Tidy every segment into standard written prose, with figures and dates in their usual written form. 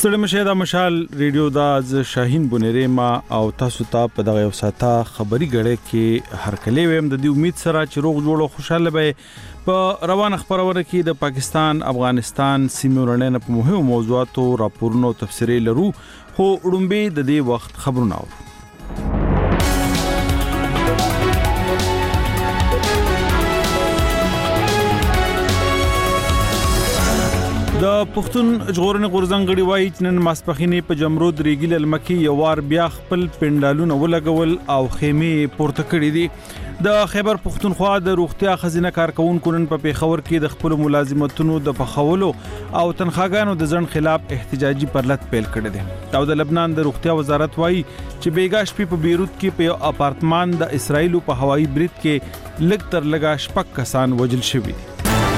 ستړي مشه دا مشال ریډیو دا ز شاهین بونری ما او تاسو ته په دغه یو ساته خبري غړې کې هر کله ويم د دې امید سره چې روغ جوړ او خوشاله به په روان خبرونه کې د پاکستان افغانستان سیمه ورننه په مهمو موضوعاتو راپورونو تفسیري لرو خو وړومبه د دې وخت خبرونه اورو. د پښتون ژغورنې غورځنګ غړي وایي چې نن ماسپخینې په جمرود ریګل المکی یو وار بیا خپل پندالونه ولګول او خیمه پورته کړې دي. د خیبر پښتونخوا د روغتیا خزینه کارکونکو نن په پیښور کې د خپل ملازمتونو د پخولو او تنخواګانو د ځن خلاف احتجاجي پرلط پیل کړی دی. او د لبنان د روغتیا وزارت وایي چې بیګا شپې په بیروت کې په اپارتمان د اسرایل په هوایي برید کې لږ تر لږه شپږ کسان وژل شوي دي.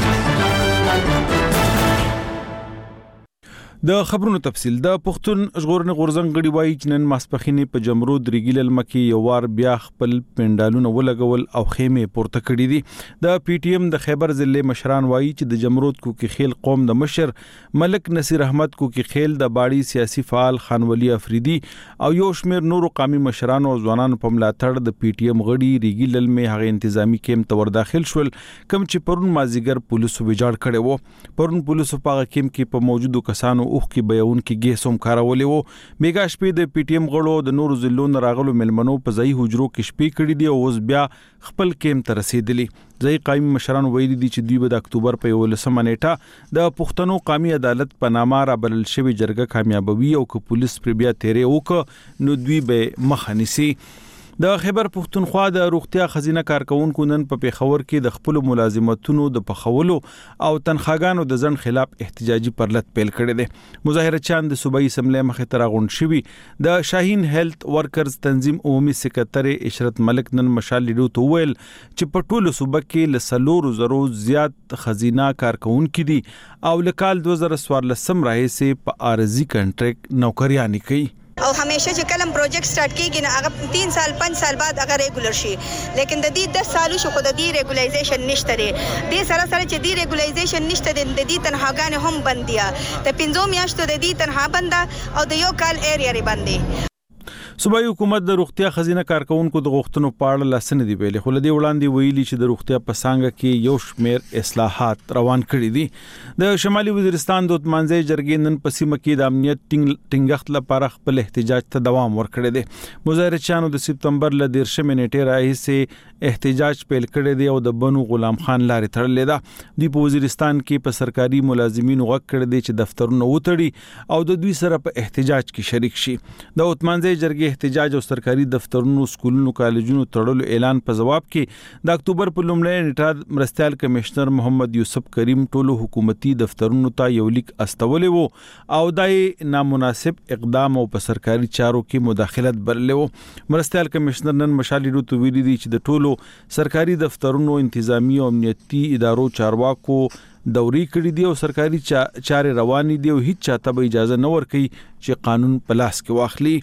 د خبرونو تفصیل د پښتون ژغورنې غورځنګ غړي وایي چې نن ماسپخینې په جمرود ریګل المکی یو وار بیا خپل پندالونه ولګول او خیمه پورته کړې دي. د پی ټی ایم د خیبر ضلع مشران وایي چې د جمرود کوکی خیل قوم د مشر ملک نصیر احمد کوکی خیل د باړي سیاسي فعال خان ولی افریدي او یو شمیر نورو قومي مشران او ځوانانو په ملاتړ د پی ټی ایم غړي ریګل المه هغه انتظامی کیمپ ته ور داخل شول کوم چې پرون مازیګر پولیسو ویجاړ کړي وو. پرون پولیسو په کیمپ کې په موجودو کسانو اوخ کې بیاون کې ګیسوم کارولې وو. بیګا شپې د پی ټی ایم غړو د نورو ضلعونو راغلو ملمنو په ځای حجرو کې شپې کړې دي او اوس بیا خپل کیمپ ته رسیدلی. ځای قائم مشران ویلي دي چې دوی د اکتوبر په 11 نیټه د پښتنو قومي عدالت په نامه را بلل شوی جرګه کامیابوي او که پولیس پر بیا تیرې وک نو دوی به مخ نیسي. د خیبر پښتونخوا د روغتیا خزینه کارکونکو نن په پیښور کې د خپل ملازمتونو د پخولو او تنخواګانو د ځن خلاف احتجاجي پرلط پیل کړی دی. مظاهره چاند د صوبایي اسمبلی مخې ته راغونډ شوي. د شاهین هیلث ورکرز تنظیم عمومي سکرټری اشرت ملک نن مشال لیدو ته ویل چې په ټولو صوبه کې ل 300 زیات خزینه کارکونکو دي او لکال 2014 راهیسې په عارضی کنټریکټ نوکریانی کوي. او همیشه چې کلم پروجیکټ سٹارټ کیږي نه هغه 3 سال 5 سال بعد هغه ریګولر شي لیکن د دې 10 سالو شو خو د دې ریګولایزیشن نشته دی. د سره سره چې دې ریګولایزیشن نشته دی د دې تنخواګانې هم بندیا د 15 میاشتو د دې تنخوا بنده او د یو کال ایریا ری بندي. صوبایي حکومت د روغتیا خزینه کارکونکو د غوښتنو په اړه لاسنه دی ویلي. خو لدی وړاندې ویلي چې د روغتیا په څنګه کې یو شمیر اصلاحات روان کړي دي. د شمالي وزیرستان د منځي جرګې نن په سیمه کې د امنیت ټینګښت لپاره خپل احتجاج ته دوام ورکړی دی. مظاهره چانو د سپتمبر ل 13 نیټې راهیسې احتجاج پیل کړی دی او د بنو غلام خان لارې تړلې ده. د وزیرستان کې په سرکاري ملازمینو غږ کړی دی چې دفترونه وتړي او د دوی سره په احتجاج کې شریک شي. د منځي جرګې احتجاج او سرکاري دفترونو سکولونو کالجونو تړلو اعلان په جواب کې د اکتوبر په لومړۍ نیټه مرستيال کمشنر محمد یوسف کریم ټولو حکومتي دفترونو ته یو لیک استولې وو او دای نامناسب اقدام او په سرکاري چارو کې مداخلت بللې وو. مرستيال کمشنر نن مشالې روته ویلي دي چې د ټولو سرکاري دفترونو انتظامی او امنیتي ادارو چارواکو دوري کړی دی او سرکاري چارې روانې دي او هیڅ چاته به اجازه نه ورکړي چې قانون په لاس کې واخلي.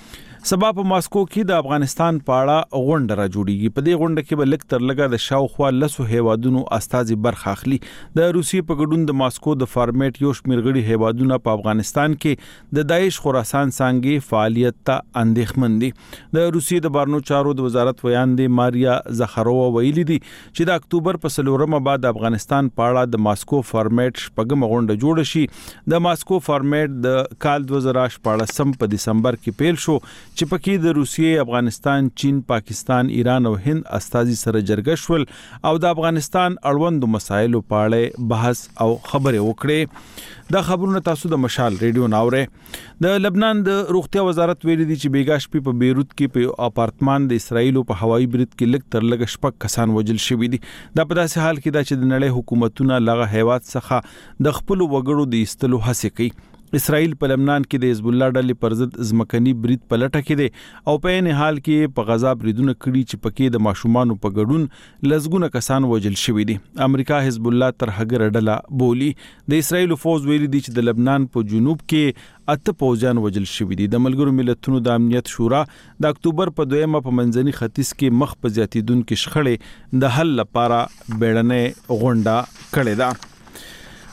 سبا په ماسکو کې د افغانستان په اړه غونډه را جوړیږي. په دې غونډه کې به لک تر لګا د شاوخوا لسو هیوادونو استازي برخه اخلي. د روسیې په ګډون د ماسکو د فارمیټ یو شمیر غړي هیوادونه په افغانستان کې د داعش خراسان څنګه فعالیت ته اندېښمن دي. د روسیې د بارنو چارو د وزارت ویاندې ماریا زخرووا ویلي دي چې د اکتوبر په 4 بعد افغانستان په اړه د ماسکو فارمیټ شپږم غونډه جوړ شي. د ماسکو فارمیټ د کال 2014 په دسمبر کې پیل شو چې پکې د روسیې، افغانستان، چین، پاکستان، ایران او هند استازي سره جرګه شول او د افغانستان اړوند مسایلو په اړه بحث او خبرې وکړې. دا خبرونه تاسو د مشال ریډیو ناوړه. د لبنان د روغتیا وزارت ویلي دي چې بیګا شپې په بیروت کې په اپارتمان د اسرایل په هوایي برید کې لږ تر لږه شپږ کسان وژل شوي دي. دا په داسې حال کې دا چې د نړۍ حکومتونه لغه هیواد څخه د خپل وګړو د ایستلو هڅه کوي. اسرائیل په لبنان کې د حزب الله ډلې پر ضد ځمکني برید په لټه کې دي او په عین حال کې په غزا بریدونه کړي چې پکې د ماشومانو په ګډون لزګونه کسان وژل شوي دي. امریکا حزب الله تر هغه ډله بولی. د اسرائیل فوز ویلي دي چې د لبنان په جنوب کې 8 پوځیان وژل شوي دي. د ملګرو ملتونو د امنیت شورا د اکتوبر په 2 په منځني ختیځ کې مخ په زیاتیدونکو شخړې د حل لپاره بیړنۍ غونډه کړې ده.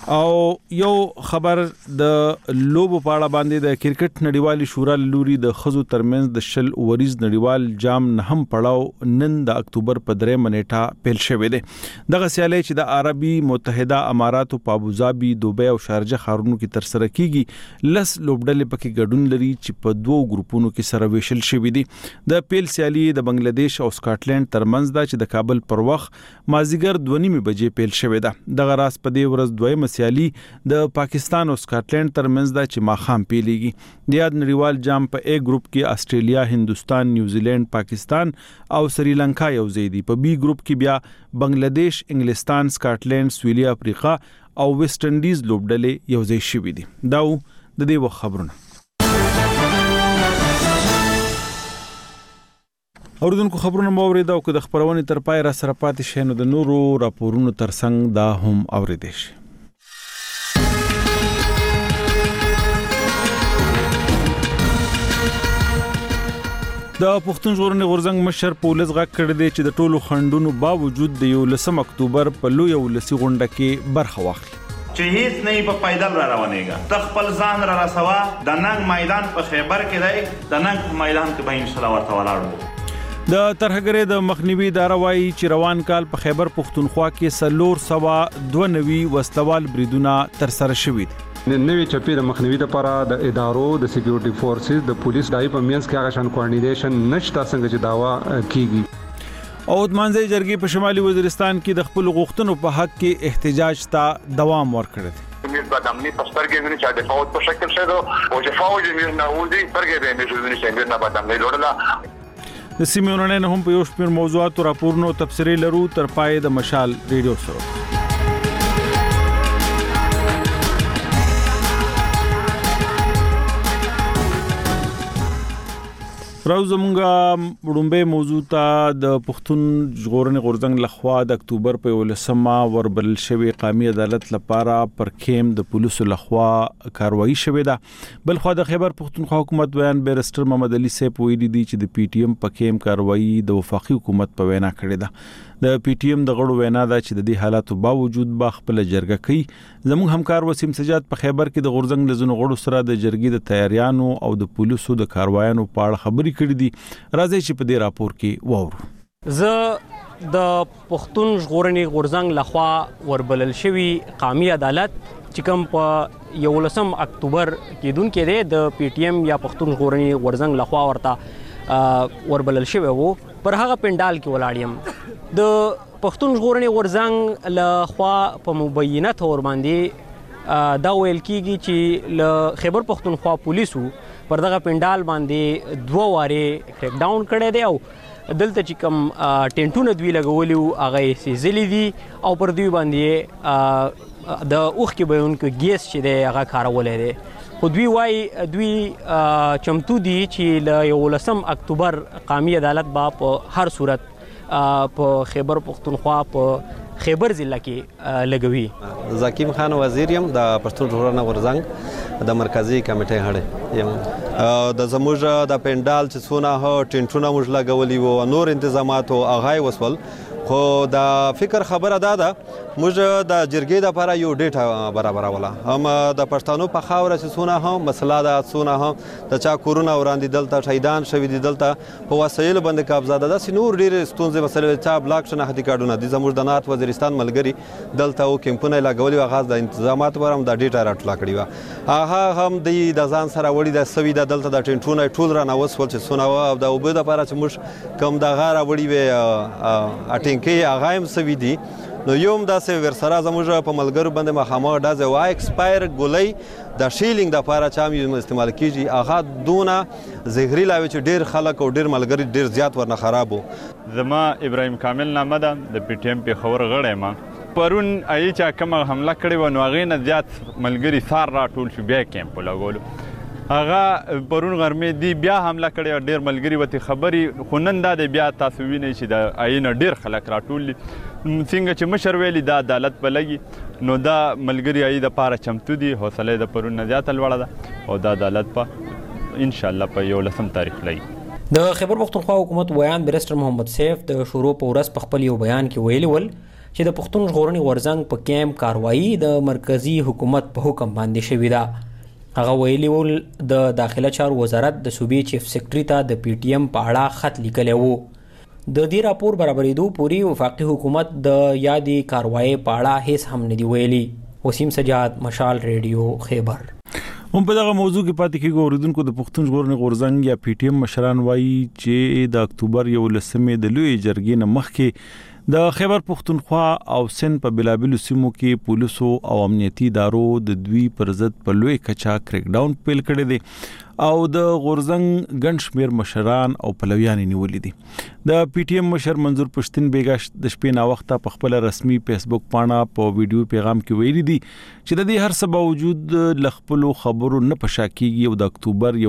او یو خبر د لوبو په اړه باندې د کرکټ نړیوالي شورا لوري د خزو ترمنځ د شل اوریز نړیوال جام نه هم پړاو نن د اکتوبر په 3 نیټه پیل شوې ده دغه سیالي چې د عربي متحده اماراتو په ابوظبي دوبۍ او شارجه ښارونو کې تر سره کیږي لس لوبډلې پکې ګډون لري چې په دوو ګروپونو کې سره ویشل شوې دي د پیل سیالي د بنگلاديش او سکاټلند ترمنځ ده چې د کابل پر وخت مازیګر 2:30 بجې پیل شوې ده دغه راس په دې ورځ دویمه سیالي د پاکستان او سکاټلند ترمنځ ده چې ماخام پیلېږي د یاد نړیوال جام په A ګروپ کې استرالیا، هندستان، نیوزیلند، پاکستان او سریلانکا یو ځای دي په B ګروپ کې بیا بنگلاديش، انګلستان، سکاټلند، سویلي افریقا او ویسټ انډیز لوبډلې یو ځای شوي دي دا د دې وخت خبرونه اوردونکو خبرونه مو اوریدا او د خبرونه تر پای را سره پاتې شینو د نورو راپورونو ترڅنګ دا هم اوریدل شي د پښتون ژغورنې غورځنګ مشر پولیس غاک کړی دی چې د ټولو خندونو باوجود د 11 اکتوبر په لوی ولسی غونډه کې برخه واخلي چې هیڅ نه په پیدل را روانېږي د خپل ځان را رسوا د ننګ میدان په خیبر کې دی د ننګ په میدان کې به ان شاء الله ورته ولاړو د ترهګرۍ د مخنیوي اداره وايي چې روان کال په خیبر پښتونخوا کې 492 وسلوال بریدونه تر سره شوي دي نوې چپی د مخنیوي لپاره د ادارو د سکیورټي فورسز د پولیس دای په مینس کې هغه شان کوارډینیشن نشته څنګه چې داوا کیږي او د منځي جرګې په شمالي وزیرستان کې د خپل غوښتنو په حق کې احتجاج ته دوام ورکړی دی بعد امنی پسترګې ویني چې د فوج په شکل شوی او چې فوج یې نه ودی پرګې به نه ویني چې نه بعد امنی لوړلا د سیمونو نه هم په یو شمېر موضوعات او راپورونو تفسیري لرو تر پای د مشال ریډیو سره راو زمونږه وړومبه موضوع ته د پښتون ژغورنې غورځنګ لخوا د اکتوبر په 11 وربل شوی قومي عدالت لپاره پر کېم د پولیسو لخوا کاروایی شوې ده بل خو د خیبر پښتونخوا حکومت بیان بیرستر محمد علي صاحب ویلي دي چې د پی ټی ایم په کېم کاروایی د وفاقي حکومت په وینا کړې ده د پی ټی ایم د غړو وینا ده چې د دې حالاتو باوجود با خپل جرګه کوي زموږ همکار وسیم سجاد په خیبر کې د غورځنګ لزونو غړو سره د جرګې د تیاریانو او د پولیسو د کاروایانو په اړه خبرې کړې دي راځي چې په دې راپور کې وورو زه د پښتون ژغورنې غورځنګ لخوا وربلل شوی قومي عدالت چې کوم په 11 اکتوبر کېدونکې دی د پی ټی ایم یا پښتون ژغورنې غورځنګ لخوا ورته وربلل شوی وو پر هغه پندال کې ولاړ د پښتون ژغورنې غورځنګ لخوا په مبینه تور باندې دا ویل کیږي چې له خیبر پښتونخوا پولیسو پر دغه پندال باندې 2 واره کریک ډاون کړی دی او دلته چې کوم ټینټونه دوی لګولي هغه سیزلي دي او پر دوی باندې د اوخ کې بهونکو ګیس چې دی هغه کارولې دی خو دوی وایي دوی چمتو دي چې له 11 اکتوبر قومي عدالت با په هر صورت په خیبر پښتونخوا په خیبر ضلع کې لګوي زکیم خان وزیر یم د پښتون ژغورنې غورځنګ د مرکزی کمیټې هړ یم د زموږ د پندال چې څونه ټینټونه موږ لګولي وو نور انتظامات او اغای وسول خو د فکر خبره ده موږ د جرګې لپاره یو ډیټا برابروله هم د پښتنو په خاوره چې څونه هم مسله ده څونه هم د چا کورونه وړاندې دلته شهیدان شوي دي دلته په وسایل باندې قبضه ده داسې نور ډېرې ستونزې مسلې چا بلاک شناختي کارډونه دي زموږ د نارت وزیرستان ملګري دلته او کیمپونه لګولي وو هغه د انتظاماتو پر هم د ډیټا راټوله کړې وه هغه هم د ځان سره وړي د سوي د دلته د ټینټونه ټول رانوسول چې څونه وه او د اوبه دپاره چې موږ کوم دغه راوړي وې ټینکۍ هغه هم سوي دي نو یو هم داسې ورسره زموږ په ملګرو باندې مخامخ ډزې وه ایکسپایر ګولۍ د شیلینګ دپاره چې هم استعمال کیږي هغه دونه زهري لا وي چې ډېر خلک او ډېر ملګري ډېر زیات ورنه خراب وو زما ابراهیم کامل نامه ده د پی ټی ایم پېښور غړی یم پرون ایي چا کومه حمله کړې وه نو هغې نه زیات ملګري سار راټول شو بیا کیمپ ولګولو هغه پرون غرمې دی بیا حمله کړې او ډېر ملګري ورته خبرې خو نن دا دی بیا تاسو وینئ چې د ایي نه ډېر خلک راټول دي څنګه چې مشر ویلي دا عدالت به لګي نو دا ملګري ایي دپاره چمتو دي حوصله د پرون نه زیاته لوړه ده او دا عدالت په انشاءالله په 11 تاریخ لګي د خیبر پښتونخوا حکومت ویان بیرستر محمد سیف د شروع په ورځ په خپل یو بیان کې ویلي ول چې د پښتون ژغورنې غورځنګ په کیمپ کاروایی د مرکزی حکومت په حکم باندې شوې ده. هغه ویلي ول د داخله چارو وزارت د صوبې چیف سیکرټري ته د پی ټی ایم په اړه خط لیکلی وو. د دې راپور برابرېدو پورې وفاقي حکومت د یادې کاروایی په اړه هیڅ هم نه دی ویلي. وسیم سجاد، مشال ریډیو، خیبر. هم په دغه موضوع کې پاتې کېږو. اوریدونکو د پښتون ژغورنې غورځنګ یا پی ټی ایم مشران وایي چې د اکتوبر 11 د لوی جرګې نه مخکې د خیبر پښتونخوا او سند په بلابلو سیمو کې پولیسو او امنیتي ادارو د دوی پر ضد په لوی کچا کریک ډاون پیل کړی دی او د غورځنګ ګڼ شمېر مشران او پلویان نیولي دي. د پی ټی ایم مشر منظور پښتین بیګا د شپې نا وخته په خپل رسمي فیسبوک پاڼه په ویډیو پیغام کې ویلي دي چې د دې هر څه باوجود لخپلو خبرو نه پشا کیږي او د اکتوبر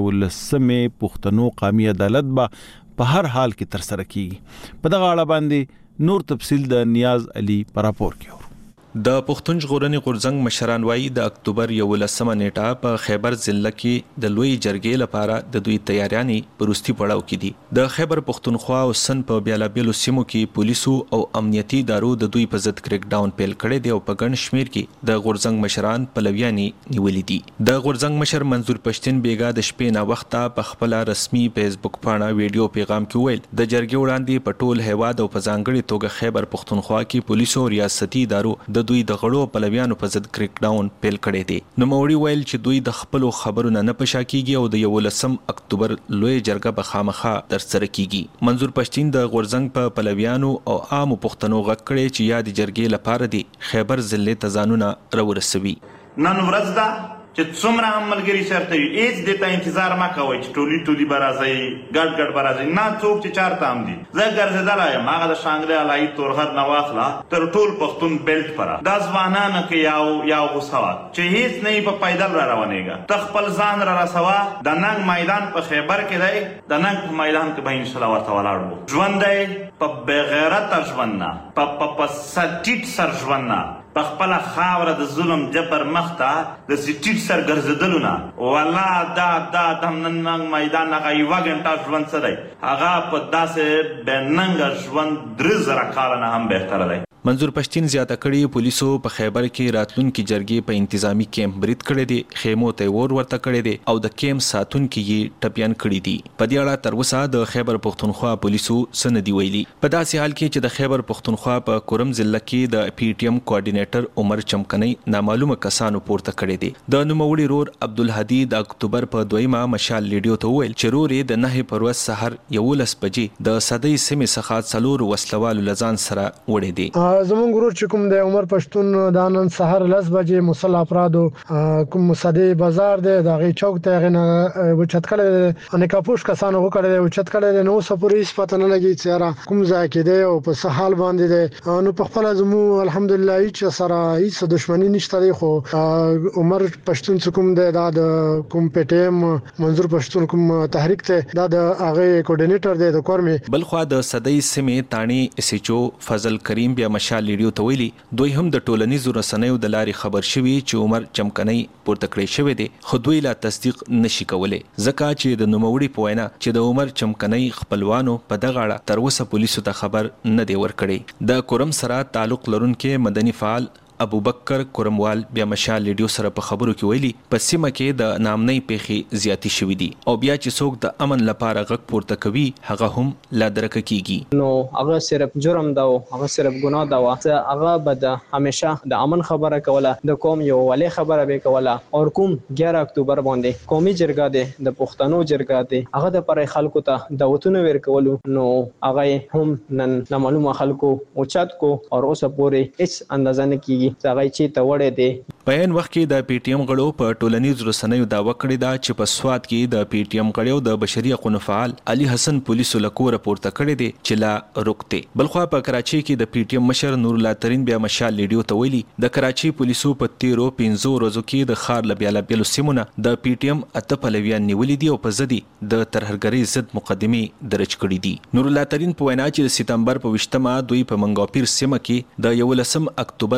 11 پښتنو قومي عدالت به په هر حال کې تر سره کیږي. په دغه اړه باندې نور تفصیل د نیاز علي پر راپور کې. د پښتون ژغورنې غورځنګ مشران وایي د اکتوبر 11 نیټه په خیبر ضلع کې د لوی جرګې لپاره د دوی تیاریانې په وروستي پړاو کې دي. د خیبر پښتونخوا او سند په بیلابیلو سیمو کې پولیسو او امنیتي ادارو د دوی په ضد کریک ډاون پیل کړی دی او په ګڼ شمېر کې د غورځنګ مشران پلویان نیولي دي. د غورځنګ مشر منظور پښتین بیګا د شپې نا وخته په خپل رسمي فیسبوک پاڼه ویډیو پیغام کې ویل د جرګې وړاندې په ټول هیواد او په ځانګړي توګه خیبر پښتونخوا کې پولیسو او ریاستي ادارو د دوی د غړو پلویانو په ضد کریک ډاون پیل کړی دی. نوموړي ویل چې دوی د خپلو خبرو نه پشا کیږي او د 11 اکتوبر لوی جرګه به خامخا ترسره کیږي. منظور پښتین د غورځنګ په پلویانو او عام پښتنو غږ کړی چې یاد جرګې لپاره دی خیبر ضلع ته ځانونه راورسوي. نن ورځ ده چې څومره هم ملګري چېرته وي هېڅ دې ته انتظار مه کوئ چې ټولي به راځئ ګډ به راځئ. نه څوک چې چارته هم دي. زه ګرځېدلی یم هغه د شانګلې علایي تورغر نه واخله تر ټول پښتون بیلټ پره دا ځوانانو کې یو غوسه وه چې هېڅ نه یې په پیدل را روانېږه. ته خپل ځان را رسوه. د ننګ میدان په خیبر کې دی. د ننګ په میدان کې به انشاءالله ورته ولاړ وو. ژوند دی په بېغیرته ژوند نه په ټیټ سر ژوند نه په خپله خاوره د ظلم جبر مخته د سټیټ سر ګرځېدلو نه والله دا د ننګ میدان هغه یوه ګنټه ژوند څه دی هغه په داسې بېننګه ژوند 3000 کاله نه هم بهتره دی. منظور پښتین زیاته کړي پولیسو په خیبر کې راتلونکي جرګې په انتظامی کیمپ برید کړی دی. خیمو ته ورته کړی دی او د کیمپ ساتونکي یې ټپیان کړي دي. په دې اړه تر اوسه د خیبر پښتونخوا پولیسو څه نه دي ویلي. په داسې حال کې چې د خیبر پښتونخوا په کورم ضلع کې د پی ټی ایم کوارډینیټر عمر چمکنی نامعلومه کسانو پورته کړی دی. د نوموړي رور عبدالهادي د اکتوبر په 2 مشال ریډیو ته وویل چې رور یې د 9 پر ورځ سحر 11 بجې د صدۍ سیمې څخه 4 وسلوالو له ځان سره وړی دی. زمونږ ورور چې کوم دی عمر پښتون د نن سحر 10 بجې مسلح افرادو کوم صدۍ بازار دی د هغې چوک ته هغې نه اوچت کړی دی نقابپوش کسانو وکړی دی اوچت کړی دی. نو اوسه پورې هېڅ پته نه لګي چې یاره کوم ځای کې دی او په څه حال باندې دی. نو په خپله زموږ الحمدلله هېڅ سره هېڅ دښمني نشته دی. خو عمر پښتون چې کوم دی دا د کوم پی ټی ایم منظور پښتون کوم تحریک دی دا د هغې کوارډینیټر دی د کورمې. بلخوا د صدۍ سیمې تاڼې اس ایچ او فضل کریم بیا مشال ریډیو ته ویلي دوی هم د ټولنیزو رسنیو د لارې خبر شوي چې عمر چمکنی پورته کړی شوی دی خو دوی لا تصدیق نشي کولی ځکه چې د نوموړي په وینا چې د عمر چمکنی خپلوانو په دغه اړه تر اوسه پولیسو ته خبر نه دی ورکړی. د کورم سره تعلق لرونکي مدني فعال ابوبکر کورموال بیا مشال ریډیو سره په خبرو کې ویلي په سیمه کې د نامنۍ پیښې زیاتې شوې دي او بیا چې څوک د امن لپاره غږ پورته کوي هغه هم لا درکه کیږي. نو هغه صرف جرم دا و هغه صرف ګناه دا و چې هغه به د همیشه د امن خبره کوله د قوم یو ولې خبره به کوله او کوم 11 اکتوبر باندې قومي جرګه ده د پښتنو جرګه ده هغه د پر خلکو ته دعوتونه ورکولو. نو هغه هم نن نامعلومه خلکو اوچت کو او اوسه پورې هیڅ اندازه نه کیږي ځای چې ته وړې دی. په عین وخت کې د پی ټی ایم غړو په ټولنیزو رسنیو دعوه کړې ده چې په سوات کې د پی ټی ایم غړو د بشري حقوقو فعال علي حسن پولیسو له کوره پورته کړی دی چې لا روکته. بلخوا په کراچي کې د پی ټی ایم مشر نور الله ترين بیا مشال ریډیو ته ویلي د کراچي پولیسو په 13 ورځو کې د خار لبیاله بیلو سیمونه د پی ټی ایم اته پلویان نیولې دي او په ضد د ترهګرۍ ضد مقدمه درج کړې دي. نور الله ترين په وینا چې د سپتمبر په 20 دوی په منګاپیر سیمه کې د 11 اکتوبر خیبر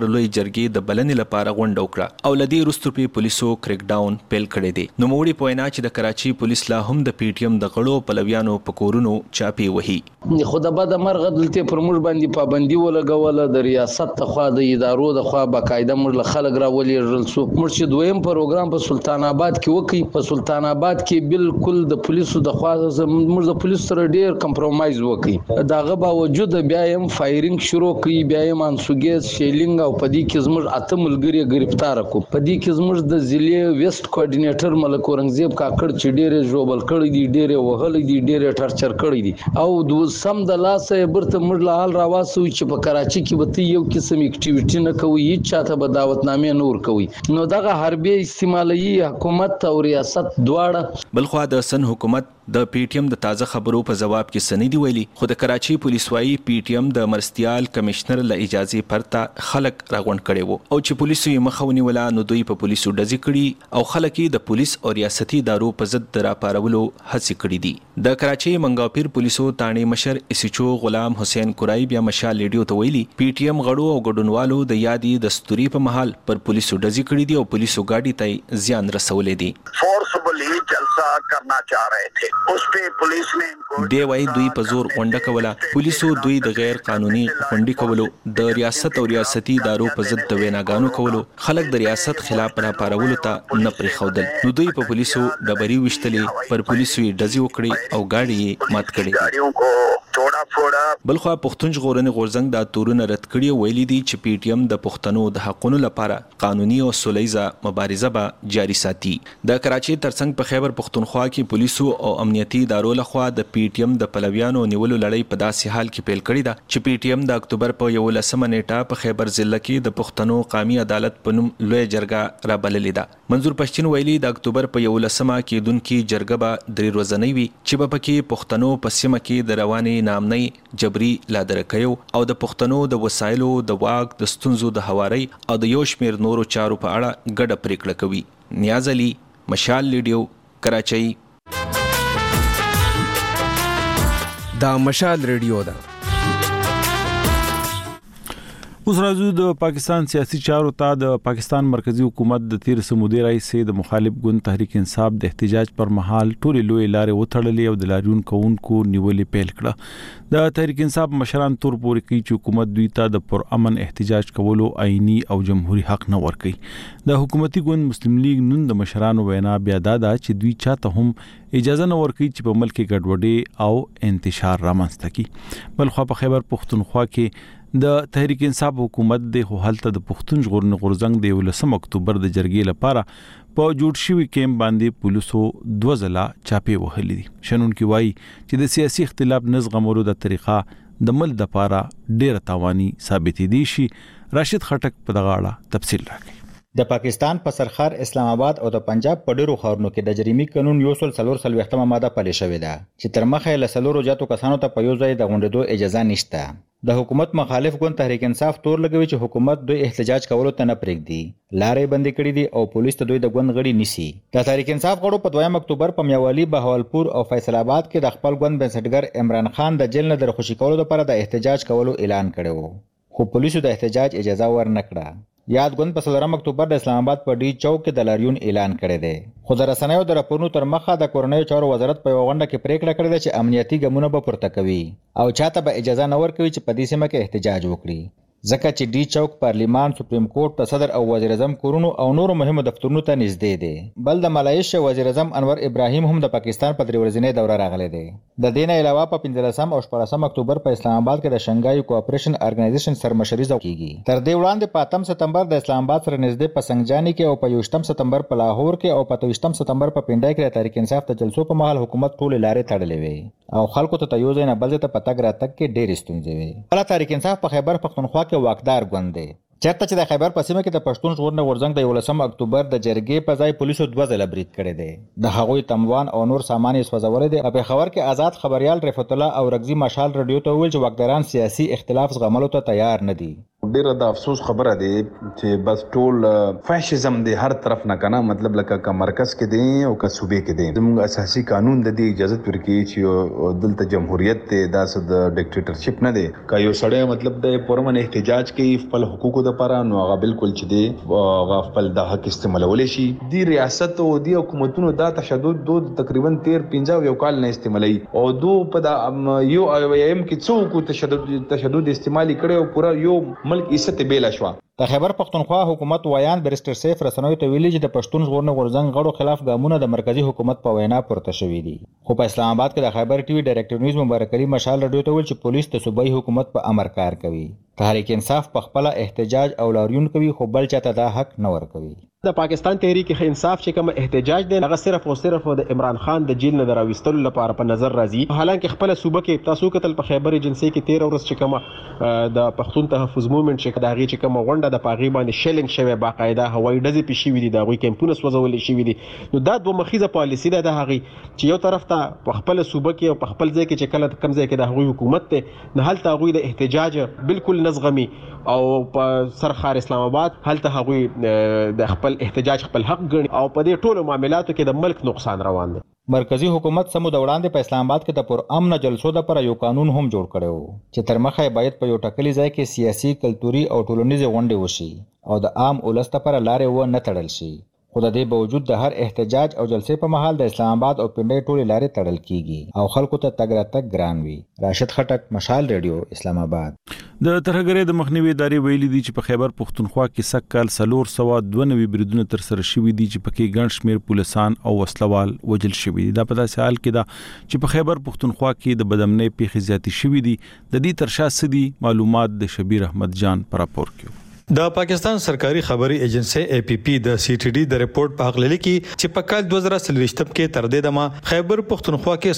خیبر لوی جرګې د بلنې لپاره غونډه وکړه او لدی وروسته په پولیسو کریک ډاون پیل کړی دی. نو موړي پوینا چې د کراچي پولیس لا هم د پی ټی ایم د غړو پلویانو په کورونو چاپی وهي. خو د بد مرغه دلته پر موږ باندې پابندي ولګوله د ریاست ته د ادارو د خوا باقاعده موږ خلک راولېږل سو. موږ چې دویم پروګرام په سلطان آباد کې وکړي په سلطان آباد کې بالکل د پولیسو د خوا موږ د پولیسو سره ډیر کمپرومایز وکړي. داغه باوجود بیا هم فایرینګ شروع کړي بیا هم انسوګیز شیلینګ او په دې کې زموږ اته ملګری گرفتار کړو. په دې کې زموږ د ضلع ویسټ کوارډینیټر ملک اورنګزیب کاکړ چې ډیر جوبل کړی دي ډیر وهلې دي ډیر ټرچر کړی دي او د سم د لاسه برته موږ له حال راواسو چې په کراچي کې به یو قسم اکټیویټي نه کوي هیڅ چاته به دعوتنامې نور کوي. نو دغه حربي استعمالي حکومت او ریاست دواړه. بلخوا د سن حکومت د پی ټی ایم د تازه خبرو په جواب کې سندي ویلي خو د کراچي پولیس وايي پی ټی ایم د مرستيال کمشنر له اجازه پرته خلک راغونډ کړي وو او چې پولیسو یې مخاوني ولا نو دوی په پولیسو ډزې کړي او خلک د پولیس او ریاستي ادارو په ضد دراپارولو هڅې کړې دي. د کراچي منګاپیر پولیسو تاني مشر اسچو غلام حسین قرای بیا مشال لیډیو ته ویلي پی ټی ایم غړو او ګډونوالو د یادي دستوري په محل پر پولیسو ډزې کړې دي او پولیسو گاډي ته زیان رسولې دي. فورسبلی جلسہ کرنا چاہ رہے تھے اس پہ پولیس نے دی وای دوی په زور غونډه کوله. پولیسو دوی د غیر قانوني غونډې کولو د ریاست او ریاستي ادارو په ضد د ویناګانو کولو خلک د ریاست خلاف راپارولو ته نه پریښودل. نو دوی په پولیسو ډبري وشتلې پر پولیسو یې ډزې وکړي او گاډي یې مات کړې. بلخوا پښتون ژغورنې غورځنګ دا تورونه رد کړي ویلي دي چې پی ټی ایم د پښتنو د حقونو لپاره قانوني او سولیزه مبارزه به جاري ساتي. د کراچي ترڅنګ په خیبر پښتونخوا کې پولیسو او امنیتي ادارو لخوا د پی ټی ایم د پلویانو نیولو لړۍ په داسې حال کې پیل کړې ده چې پی ټی ایم د اکتوبر په 11 نیټه په خیبر ضلع کې د پښتنو قومي عدالت په نوم لوی جرګه رابللې ده. منظور پښتون ویلي د اکتوبر په 11 کېدونکو جرګه به 3 ورځې وي چې په پکې پښتنو په سیمه کې د رواني نامنۍ جبري لادرکیو او د پښتنو د وسایلو د واک د ستونزو د هواري او د یو شمیر نورو چارو په اړه ګډه پریکړه کوي. نیاز علي مشال لیډیو کراچۍ. دا مشال ریډیو ده. اوس راځو د پاکستان سیاسي چارو ته. د پاکستان مرکزی حکومت د تیر سمودي رئیس د مخالف ګوند تحریک انصاف د احتجاج پر مهال ټولې لوی لارې وتړلې او د لاریون کوونکو نیولې پیل کړه. د تحریک انصاف مشران تور پورې کوي چې حکومت دوی ته د پرامن احتجاج کولو آئینی او جمهوریت حق نه ورکړي. د حکومتي ګوند مسلم لیگ نن د مشرانو وینا بیا دا چې دوی چاته هم اجازه نه ورکړي چې په ملک کې ګډوډي او انتشار رامنځته کړي. بلخوا په خیبر پښتونخوا کې د تحریک انصاف حکومت د هلته د پښتون ژغورنې غورځنګ د 11 اکتوبر د جرګې لپاره په جوړ شوی کیمپ باندې پولیسو 2 ځله چاپی وهلې دي. شنونکي وایي چې د سیاسي اختلاف نه زغمولو د طریقه د ملک لپاره ډېر تاواني ثابت دي شي. راشد خټک په دغه اړه تفصیل راکړي. د پاکستان په سرخر اسلام آباد او د پنجاب په ډیرو ښارونو کې د جریمي قانون 144 ماده پلي شوې ده چې تر مخه له 4 جاتو کسانو ته په یو ځای د غونډېدو اجازه نشته. د حکومت مخالف ګوند تحریک انصاف تور لګوي چې حکومت دوی احتجاج کولو ته نه پرېږدي. لارې بندې کړې دي او پولیس ته دوی د ګوند غړي نیسي. د تحریک انصاف غړو په 2 اکتوبر په میاوالی، بهاولپور او فیصل آباد کې د خپل ګوند بنسټګر عمران خان د جیل نه د خوشي کولو لپاره د احتجاج کولو اعلان کړو خو پولیسو د احتجاج اجازه ورنکړه. یاد ګوند په 4 اکتوبر د اسلام آباد په ډی چوک کې د لاریون اعلان کړی دی. خو د رسنیو د راپورونو تر مخه د کورنیو چارو وزارت په غونډه کې پریکړه کړې ده چې امنیتي ګامونه به پورته کوي او چاته به اجازه نه ورکوي چې په دې سیمه کې احتجاج وکړي. ځکه چې ډی چوک پارلیمان، سپریم کورټ، د صدر او وزیر اعظم کورونو او نورو مهمو دفترونو ته نږدې دی. بل د ملایشیا وزیر اعظم انور ابراهیم هم د پاکستان په 3 ورځنۍ دوره راغلی دی. د دې نه علاوه په 15 او 14 اکتوبر په اسلام آباد کې د شنګای کوآپریشن ارګنایزیشن سرمشري کیږي. تر دې وړاندې په 8 سپتمبر د اسلام آباد سره نږدې په سنگجانی کې او په 21 سپتمبر په لاهور کې او په 23 سپتمبر په پنډای کې د تحریک انصاف د جلسو په مهال حکومت ټول لارې تړلې وي او خلکو ته یو ځای نه بل ځای ته په تګ راتګ کې ډېرې ستونزې وي. بل تحریک انصاف په خیبر پښتونخوا کې واکدار ګوند دی. چېرته چې د خیبر په سیمه کې د پښتون ژغورنې غورځنګ د 11 اکتوبر د جرګې په ځای پولیسو 2 ځله برید کړی دی. د هغوی تموان او نور سامان یې سوځولی دی. په پېښور کې آزاد خبریال رفعت الله او رګزي مشال رادیو ته وویل چې واکداران سیاسي اختلاف زغملو ته تیار نه دي ډیره د افسوس خبره دی چې بس ټول فاشیزم دی هر طرف نه کنه مطلب لکه مرکز کې دی او که صوبې کې دی زموږ اساسي قانون د دې اجازه ورکوي چې دلته جمهوریت دی داسې د ډیکټیټرشپ نه دی که یو سړی مطلب د پرمن احتجاج کوي خپل حقوقو لپاره نو هغه بالکل چې دی هغه خپل د حق استعمالولی شي دی ریاست او دی حکومتونو دا تشدد دو تقریبا 13-15 یو کال نه استعمالي او دو په یو ایم کې څوک تشدد استعمالي کړي او پورا یو ملک عزت بیل شو. د خیبر پختونخوا حکومت ویان بریسټر سیف رسنوي ته ویلي چې د پښتون ژغورنې غورځنګ غړو خلاف ګامونه د مرکزی حکومت په وینا پورته شوي دي خو په اسلام آباد کې د خیبر ټي وي ډایرکټر نیوز مبارک علي مشال رادیو ته ویل چې پولیس د صوبایي حکومت په امر کار کوي تحریک انصاف په خپل احتجاج او لاریون کوي خو بل چاته دا حق نه ورکوي. د پاکستان تحریک انصاف چې کوم احتجاج دی هغه صرف او صرف د عمران خان د جیل نه دراوستلو لپاره په نظر راځي حالانکه خپل صوبه کې تاسو کتل په خیبر ایجنسی کې 13 ورځ چې کوم د پښتون تحفظ موومېنټ چې دا غي چې کوم غونډه د پاغي باندې شیلینګ شوی باقاعده هوایي ډزې پېښې وي دي دا غوي کیمپونه سوځول شي وي دي نو دا دوه مخیزه پالیسی ده د هغه چې یو طرف ته په خپل صوبه کې او په خپل ځای کې چې کله کم ځای کې د هغوی حکومت ته نه هلته هغوی د احتجاج بالکل نزغمي او په سرخار اسلام آباد هلته هغوی د خپل احتجاج خپل حق ګڼي او په دې ټولو معاملاتو کې د ملک نقصان روان دی. مرکزی حکومت سمو د وړاندې په اسلام آباد کې د پر امن جلسو لپاره یو قانون هم جوړ کړی و چې تر مخه باید په یو ټاکلي ځای کې سیاسي کلتوري او ټولنیزې غونډې وشي او د عام ولس لپاره لارې و نه تړل شي خو د دې باوجود د هر احتجاج او جلسې په مهال د اسلام آباد او پنډۍ ټولې لارې تړل کیږي او خلکو ته تګ راتګ ګران وي. راشد خټک مشال ریډیو اسلام آباد. د ترهګرۍ د مخنیوي ادارې ویلي دي چې په خیبر پختونخوا کې سکهال 492 بریدونه تر سره شوي دي چې پکې ګڼ شمېر پولیسان او وسلوال وژل شوي دي. دا په داسې حال کې ده چې په خیبر پختونخوا کې د بدامنۍ پیښې زیاتې شوي دي. د دې تر شا څه دي معلومات د شبیر احمد جان پر راپور کې. د پاکستان سرکاري خبري ایجنسی APP د CTD د ریپورت په اغللی کې چې په کال 2023 کې تر دې دمه خیبر پختونخوا کې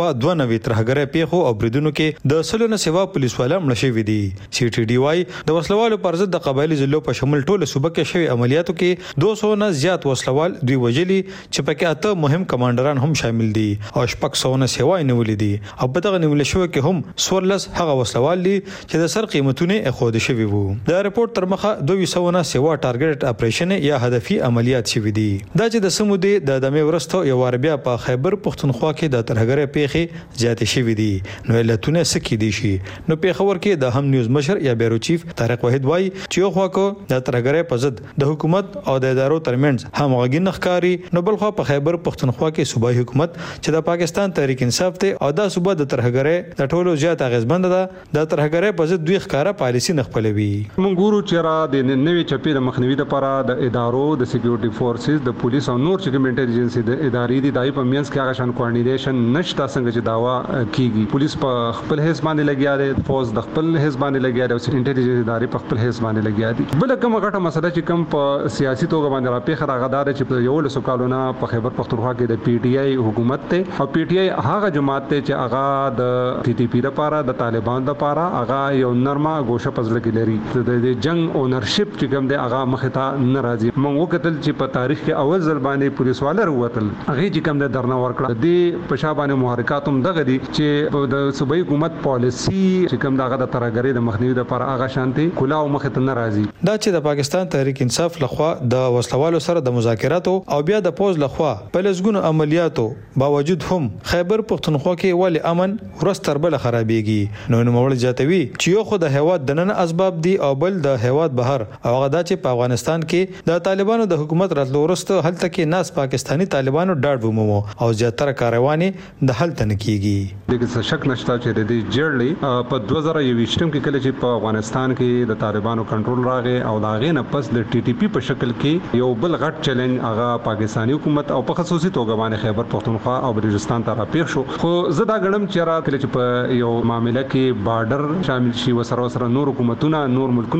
492 ترهګرۍ پیښو او بریدونو کې د سلونه سیوا پولیس والا مړ شوي دي. CTD وايي د وسلوالو پر ضد د قبایلی ضلعو په شمول ټوله صوبه کې شوی عملیاتو کې 200 نه زیات وسلوال دوی وجلي چې پکې اته مهم کمانډران هم شامل دي او شپږ سوونه سیوا نیولې دي او په دغه نیول شوی کې هم 14 هغه وسلوال دي چې د سر قیمتونه خود شوي وو. د ریپورت تر مخه 200 سیوا ټارګټ اپریشن یا هدفي عملیات شوي دي. دا چې د سمودي د دمه ورستو یو وربیا په خیبر پختونخوا کې د ترهګرۍ پیښې زیاتې شوي دي نو علتونه سکی دي شي. نو پیښور کې د هم نیوز مشر یا بیرو چیف طارق واحد وای چې یو خوا کو د ترهګرۍ په ضد د حکومت او د ادارو ترمنځ همغږي نخکاری نو بل خوا په خیبر پختونخوا کې صوبایي حکومت چې د پاکستان تحریک انصاف ته او د صوبه د ترهګرۍ د ټولو زیات اغیزمند ده د ترهګرۍ په ضد دوی ښکارا پالیسی نخپلوي. مونږ ګورو چې د نوې چپی د مخنیوي لپاره د ادارو د سکیورټي فورسز د پولیس او نور چې کوم انټيليجنس د ادارې دي دای په مینس کې هغه شان کوارډینیشن نشته څنګه چې داوا کیږي. پولیس په خپل حساب باندې لګیا دي فوج د خپل حساب باندې لګیا دي او انټيليجنس ادارې په خپل حساب باندې لګیا دي. بل کومه غټه مسله چې کوم په سیاسي توګه باندې راپېخه راغدار چې په یو لسو کالونه په خیبر پختونخوا کې د PTI حکومت ته او PTI هغه جماعت ته چې هغه د TTP لپاره د طالبان لپاره هغه یو نرمه ګوشه پزله کې لري د جنگ اونرشپ چې کوم د هغه مخ ته ناراضي. موږ وکتل چې په تاریخ کې اول ځل باندې پولیس والا وروتل هغه چې کوم د درنه ورکړه د پښابانه محرکات هم دغه دي چې د صوبایي حکومت پالیسی چې کوم دغه د ترهګرۍ د مخنیوي لپاره هغه شانتي کلا او مخ ته ناراضي. دا چې د پاکستان تحریک انصاف لخوا د وسلوالو سره د مذاکراتو او بیا د پوز لخوا په لزګونو عملیاتو باوجود هم خیبر پختونخوا کې ول امن ورستر بل خرابېږي. نو نوموړ جاتوي چې یو خو د هواد د نن اسباب دي او بل د هواد بهر او هغه دا چې په افغانستان کې د طالبانو د حکومت راتلو وروسته هلته کې ناس پاکستانی طالبانو ډاډ ومومو او زیاتره کاروانې د هلته نه کیږي. دغه څه شک نشته چې د دې جړلې په 2020 کې کله چې په افغانستان کې د طالبانو کنټرول راغی او دا غي نه پس د TTP په شکل کې یو بل غټ چیلنج هغه پاکستانی حکومت او په خصوصي توګه باندې خیبر پختونخوا او بلوچستان ته راپېښ شو. خو زه دا غنم چې را کله چې په یو معاملې کې بارډر شامل شي وسره نور حکومتونه نور ملکونه په کې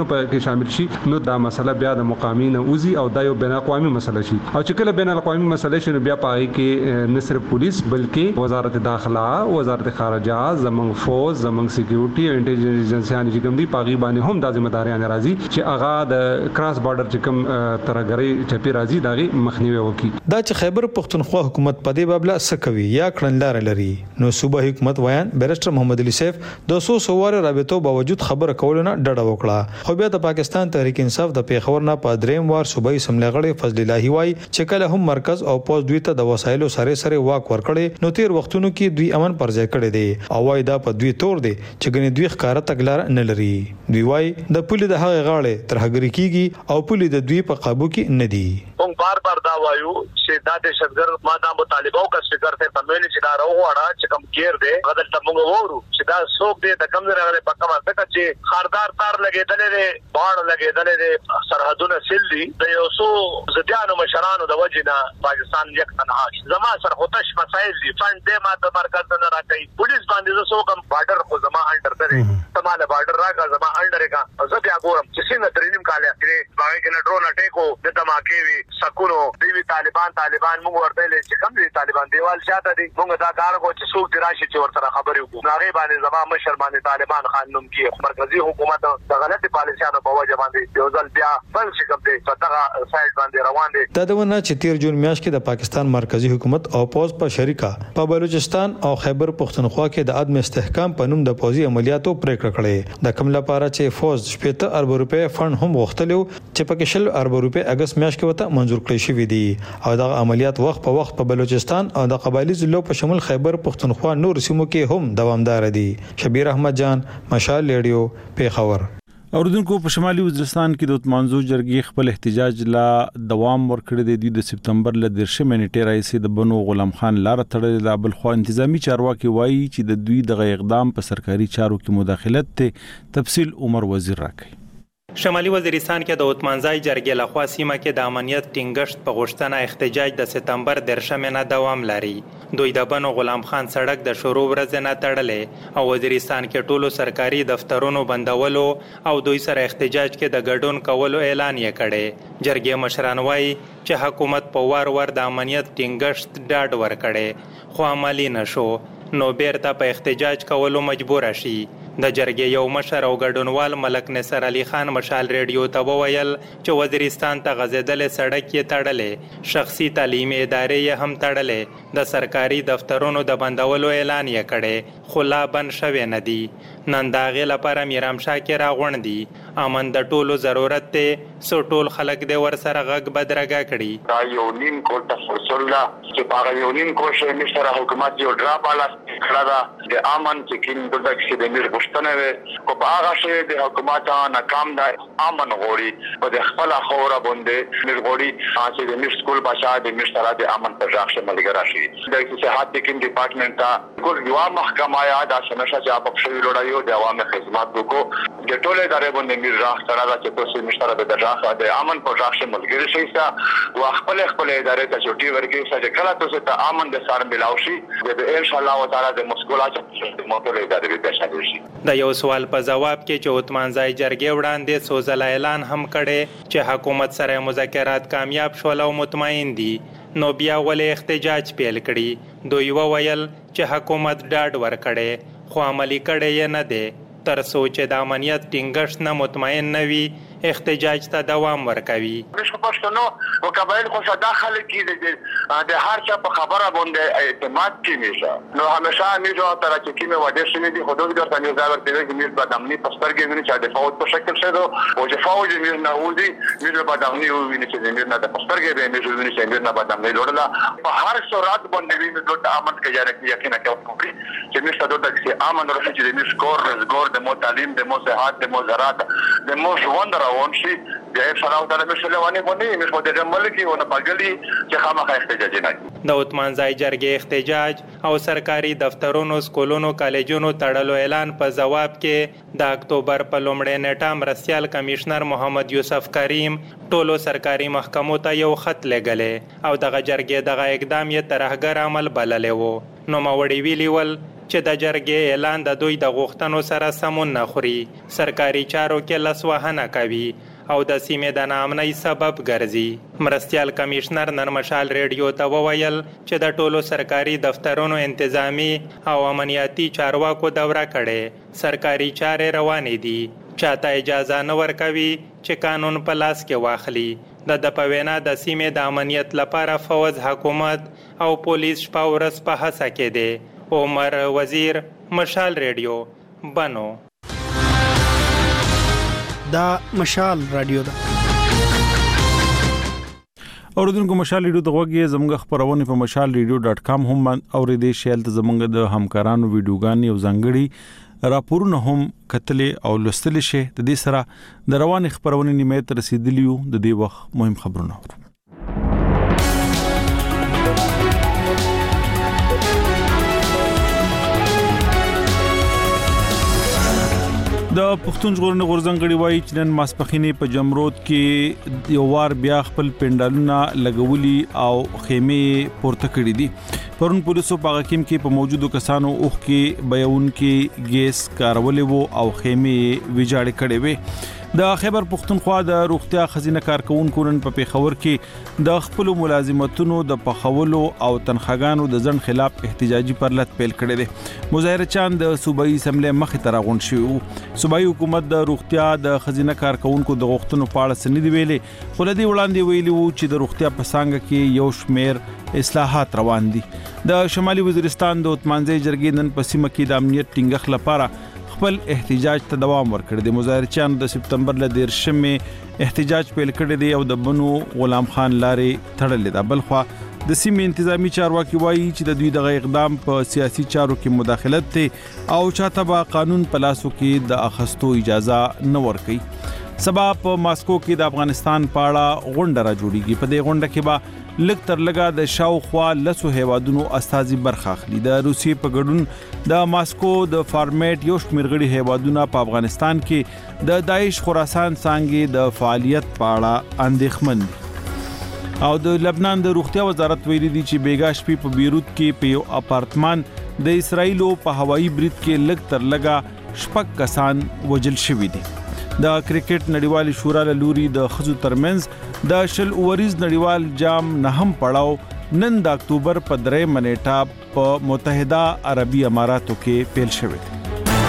شامل شي نو دا مسله بیا د مقامین اوزي او دا یو بین الاقوامي مسله شي او چې کله بین الاقوامي مسله شي بیا پای کې نه صرف پولیس بلکې وزارت داخله وزارت خارجه زمنګ فوج زمنګ سکیورټي او انټيليجنس ایجنسيان چې کوم دي پاغي باندې هم د ځمېداريان راځي چې هغه د کراس بارډر چې کوم ترګری چپی راځي داغي مخنیوي وکړي. دا چې خیبر پختونخوا حکومت په دې بابله سکوي یا کړنلار لري نو صوبه حکومت وایان بیرسټر محمد علي سیف د 200 واره رابطو باوجود خبره کول نه ډډه وکړه. خو بیا د پاکستان تحریک انصاف د پیښور نه په دریم وار صوبایي سملې غړي فضل الله وای چې کله هم مرکز او پوز دوی ته د وسایلو سره واک ورکړي نو تیر وختونو کې دوی امن پر ځای کړي دي او وای دا په دوی تور دي چې ګنې دوی ښکارا تګلار نه لري. دوی وای د پولی د هغه غاړه ترهګری کیږي او پولی د دوی په قابو کې نه دي. موږ بار دا وایو چې دا د شګر ماده مطالبه او کس فکر ته تمویل چې دا راوړه چې کم کېر دی غدل ته موږ وورو چې دا څوک دی د کم نه په کومه ځکه چې خاردار تار لګېدلې دي باڼ لګېدلې دي سرحدونه سیل دي د یو څو زديانو مشرانو د وجنه پاکستان یک تنها زما سره هوتش مسائل دي فند دې ما د مرکز نه راکې پولیس باندې زه کوم بارډر خو زما انډر درې تماله بارډر راکا زما انډر کا زه بیا ګورم چې څنګه ترینم کاله کې باغې کې نه ډرون اٹیکو د دماکې وی سکونو دی طالبان موږ ورته لې چې کوم دي طالبان دیوال شاته دي موږ دا کار کو چې څوک دراشي چې ورته خبرې وکړو ناغي باندې زما مشر باندې طالبان قانون کې مرکزی حکومت د غلطي پالیسیانو په وجه باندې یو ځل بیا بل شي کوم دي څنګه سایډ باندې روان دي. دا دونه چې 13 جون میاشت کې د پاکستان مرکزی حکومت او پوز په شریکه په بلوچستان او خیبر پختونخوا کې د عدم استحکام په نوم د پوزي عملیاتو پریکړه کړې د کوم لپاره چې فوز 70 ارب روپے فند هم غوښتلو چې پکې 10 ارب روپے اگست میاشت کې وته منزور کړی شوې دي او د عملیات وخت په وخت په بلوچستان او د قبایلی ضلعو په شمول خیبر پختونخوا نور سیمو کې هم دوامدار دي. شبیر احمد جان مشال ریډیو پیښور. اوردونکو په شمالي وزیرستان کې د منځو جرګې خپل احتجاج لا دوام ورکړی دی د سپتمبر ل 10 منټه راځي د بنو غلام خان لار تړل د بل خو انتظامی چارواکي وایي چې د دوی د اقدام په سرکاري چارو کې مداخلت ته تفصیل عمر وزیر راکړي. شمالي وزیرستان کې د اوتمانځای جرګې لخوا سیمه کې د امنیت ټینګښت په غوښتنه احتجاج د سپتمبر 10 نه دوام لري. دوی د بنو غلام خان سړک د شروع ورځ نه تړلې او وزیرستان کې ټولو سرکاري دفترونو بندولو او دوی سره احتجاج کې د ګډون کولو اعلان یې کړي. جرګې مشران وایي چې حکومت په وار د امنیت ټینګښت ډاډ ورکړي خو عملی نشو نو بیرته په احتجاج کولو مجبور شي. د جرګې یو مشر او ګډونوال ملک نصر علي خان مشال ریډیو ته وویل چې وزیرستان ته غځېدلې سړک یې تړلې شخصي تعلیمي ادارې یې هم تړلې د سرکاري دفترونو د بندولو اعلان یې کړی خو لا بند شوی نه دي. نن د هغې لپاره میرام شاه کې راغونډي امن د ټولو ضرورت دی سو ټول خلک دې ورسره غږ بدرګه کړي. دا یو نیم کال تفصیل لا چې هغه یو نیم کال شي مشر حکومت یو ډرا بالا کړه دا د امن چې کین دغه کې د میر غوښتنه کو په هغه شی د حکومت ناکام ده امن غوړي په د خپل خوره باندې میر غوړي چې د میر سکول بچا د میر سره د امن پر ځای شملګر شي د صحت د کین ډپارټمنټ ته ګور یو محکمه یا د سمشه چې په شوی لړایو د عوامو خدمات وکړو د ټوله ادارې باندې میر راخ سره چې تاسو مشتره د درجه د امن پر ځای شملګر شي او خپل ادارې ته چوټي ورکړي چې کله تاسو ته امن د سر ملاوي شي د ان شاء الله تعالی د مسکولا چې موټر ادارې به شامل شي. د یو سوال په جواب کې چې اوتمانځای جرګې وړاندې سوزل اعلان هم کړي چې حکومت سره مذاکرات کامیاب شول او مطمئن دي نو بیا ولې احتجاج پیل کړي. دوی وویل چې حکومت ډاډ ورکړي خو عملی کړي یې نه دی تر څو چې د امنیت ټینګښت نه مطمئن نه وي احتجاج ته دوام ورکوي. مشکو پښتنو او قبایل خو صداخل کې د هر چا په خبره باندې اعتماد کیږي نو همیشه میجو تر چې کیمه وډه شنه دي خودو د تاسو نه زاور دی چې میز بدامنی پستر کې نه چې د فوت په شکل شته او چې فوت میز نه ودی میز بدامنی ویني چې میز نه د پستر کې به میز ویني چې میز نه بدامنی لوړلا په هر صورت باندې ویني د امن کې جاره یقینا کوي چې میز ته د امن ورشي چې میز کور د مو تعلیم د مو صحت د مو زراعت د مو ژوند روان شي بیا صلاح تعالی مسلمانې باندې موږ د ملک او نه پګلی چې خامخا احتجاج نه د اوتمانځای جرګې احتجاج او سرکاري دفترونو سکولونو کالجونو تړلو اعلان په جواب کې د اکتوبر په لومړۍ نیټه مرستیال کمشنر محمد یوسف کریم ټولو سرکاري محکمو ته یو خط لګلې او دغه جرګې دغه اقدام یې ترهګر عمل بللی و. نو ماوړي ویلي ول چې د جرګې اعلان د دوی د غوښتنو سره سمون نه خوري، سرکاري چارو کې لاسوهنه کوي او د سیمې د ناامنۍ سبب ګرځي. مرستیال کمشنر نن مشال ریډیو ته وویل چې د ټولو سرکاري دفترونو انتظامی او امنیتي چارواکو دوره کړې، سرکاري چارې روانې دي، چاته اجازه نه ورکوي چې قانون په لاس کې واخلي. د په وینا د سیمې د امنیت لپاره فوج، حکومت او پولیس شپه ورځ په هڅه کې دی. عمر وزیر، مشال ریډیو، بنو. دا مشال رادیو ده. اوردونکو مشال ریډیو د غوږی زموږ خبرونه په mashalradio.com هم اوریدي شیل ته زموږ د همکارانو ویډیوګان او ځانګړي راپورونه هم کتلې او لوستل شي. د دې سره د روان خبرونه نیمه تر رسیدلیو د دې وخت مهم خبرونه ورو. د پښتون ژغورنې غورځنګ غړي وایي چې نن ماسپخینې په جمرود کې یو وار بیا خپل پندالونه لګولي او خیمه پورته کړې دي. پرون پولیسو په حکیم کې په موجودو کسانو اوخ کې بیاون کې ګیس کارولې وو او خیمه ویجاړې کړې وې. د خیبر پښتونخوا د روغتیا خزینه کارکونکو نن په پیښور کې د خپل ملازمتونو د پخولو او تنخواګانو د ځن خلاف احتجاجي پرلط پیل کړی دی. مظاهره چاند د صوبایي اسمبلی مخې ته راغونډ شو. صوبایي حکومت د روغتیا د خزینه کارکونکو د غوښتنو په اړه سندې ویلې، خو لدی وړاندې ویلي وو چې د روغتیا په څنګه کې یو شمیر اصلاحات روان دي. د شمالي وزیرستان د اتمانځي جرګې نن په سیمه کې د امنیت ټینګښت لپاره خپل احتجاج ته دوام ورکړ دی. مظاهرچیانو د سپتمبر ل 13 احتجاج پیل کړی دی او د بنو غلام خان لارې تړلې ده. بلخوا د سیمې انتظامی چارواکي وایي چې د دوی د اقدام په سیاسي چارو کې مداخلت ته او چاته به قانون په لاسو کې د اخستو اجازه نه ورکړي. سبا په ماسکو کې د افغانستان په اړه غونډه را جوړیږي. په دې غونډه کې به لږ تر لږه د شاوخوا لسو هیوادونو استازي برخه اخلي. د روسیې په ګډون د ماسکو د فارمیټ یو شمېر غړي هیوادونه په افغانستان کې د داعش خراسان څنګه د فعالیت په اړه اندېښمن دي. او د لبنان د روغتیا وزارت ویلي دی چې بیګا شپې په بیروت کې په یو اپارتمان د اسرایلو په هوایي برید کې لږ تر لږه 6 کسان وژل شوي دي. د کرکټ نړیوال شورا له لوري د خزو ترمنځ د شل اوریز نړیوال جام نهم پړاو نن د اکتوبر په 3 منېټه په متحده عربي اماراتو کې پیل شوی دی.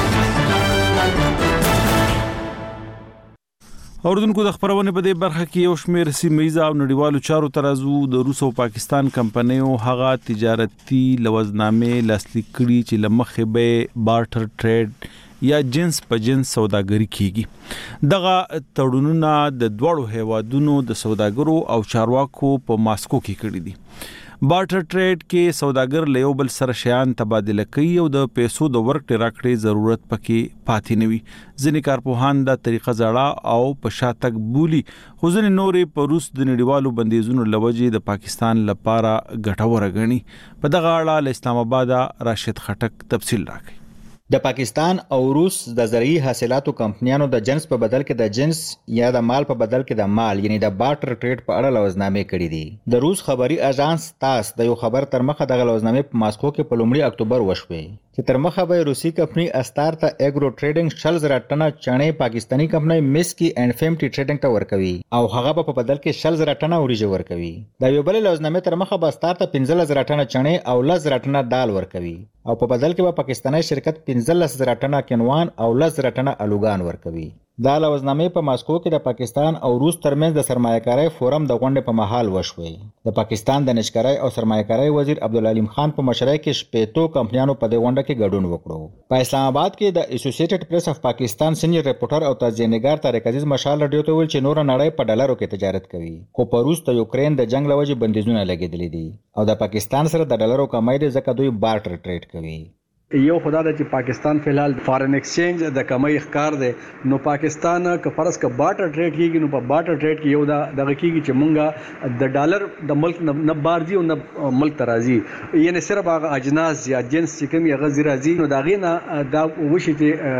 اوردونکو د خبرونه په دې برخه کې یو شمېر سیمایي او نړیوالو چارو ترازو د روس او پاکستان کمپنیو هغه تجارتي لوزنامې لاسلیک کړي چې لمخې به بارټر ټریډ یا جنس په جنس سوداګري کیږي. دغه تړونونه د دوړو هیوادونو د سوداګرو او چارواکو په ماسکو کې کړي دي. بارټر ټریډ کې سوداګر له یو بل سره شیان تبادله کوي او د پیسو د ورکړې راکړې ضرورت پکې پاتې نه وي. ځینې کارپوهان دا طریقه زړه او په شاتګ بولی، خو ځینې نورې په روس د نړیوالو بندیزونو لوجې د پاکستان لپاره ګټوره ګڼي. په دغه اړه له اسلام آباد راشد خټک تفصیل راکړي. د پاکستان او روس د زرعي حاصلاتو کمپنیانو د جنس په بدل کې د جنس یا د مال په بدل کې د مال یعنی د بارټر ټریډ په اړه لوزنامې کړې دي. د روس خبري اژانس تاس د یو خبر تر مخه د لوزنامې په ماسکو کې په 1 اکتوبر وشوي چې تر مخه به روسي کمپنی استار ته اګرو ټریډینګ 40,000 ټنه چڼې پاکستانی کمپنی مسکی اینڈ فیمټي ټریډینګ ته ورکوي او هغه په بدل کې 40,000 ټنه وریجه ورکوي. د یو بل لوزنامې تر مخه به استار ته 15,000 ټنه چڼې او 10,000 ټنه دال ورکوي او په بدل کې به پاکستانی شرکت 15,000 ټنه کینوان او 10,000 ټنه الوګان ورکوي. دا لوزنامې په ماسکو کې د پاکستان او روس ترمنځ د سرمایه‌کارۍ فورم د غونډې په مهال وشوي. د پاکستان د نشکرۍ او سرمایه‌کارۍ وزیر عبدالعلیم خان په مشرۍ کې شپېتو کمپنیانو په دې غونډه کې ګډون وکړو. په اسلام آباد کې د اسوسییټډ پریس اف پاکستان سینیئر ریپورټر او تجزیه‌نګار طارق عزیز مشال رادیو ته ویل چې نور نړۍ په ډالرو کې تجارت کوي، خو په روس د یوکرين د جنگ لوجې بندیزونه لګیدلي دي او د پاکستان سره د ډالرو کمای دي ځکه دوی بارټر ټریډ کوي. یو خدا د چې پاکستان فلحال فارن ایکسچینج د کمای ښکار دی، نو پاکستان که فرض ک بارټر ټریډ کیږي نو په بارټر ټریډ کې یو دغه کیږي چې مونږه د ډالر د ملک نه بارځي او نه ملک ترازی، یعنی صرف هغه اجناس یا جنس چې کوم یې غزرازي نو دا غینه دا وشي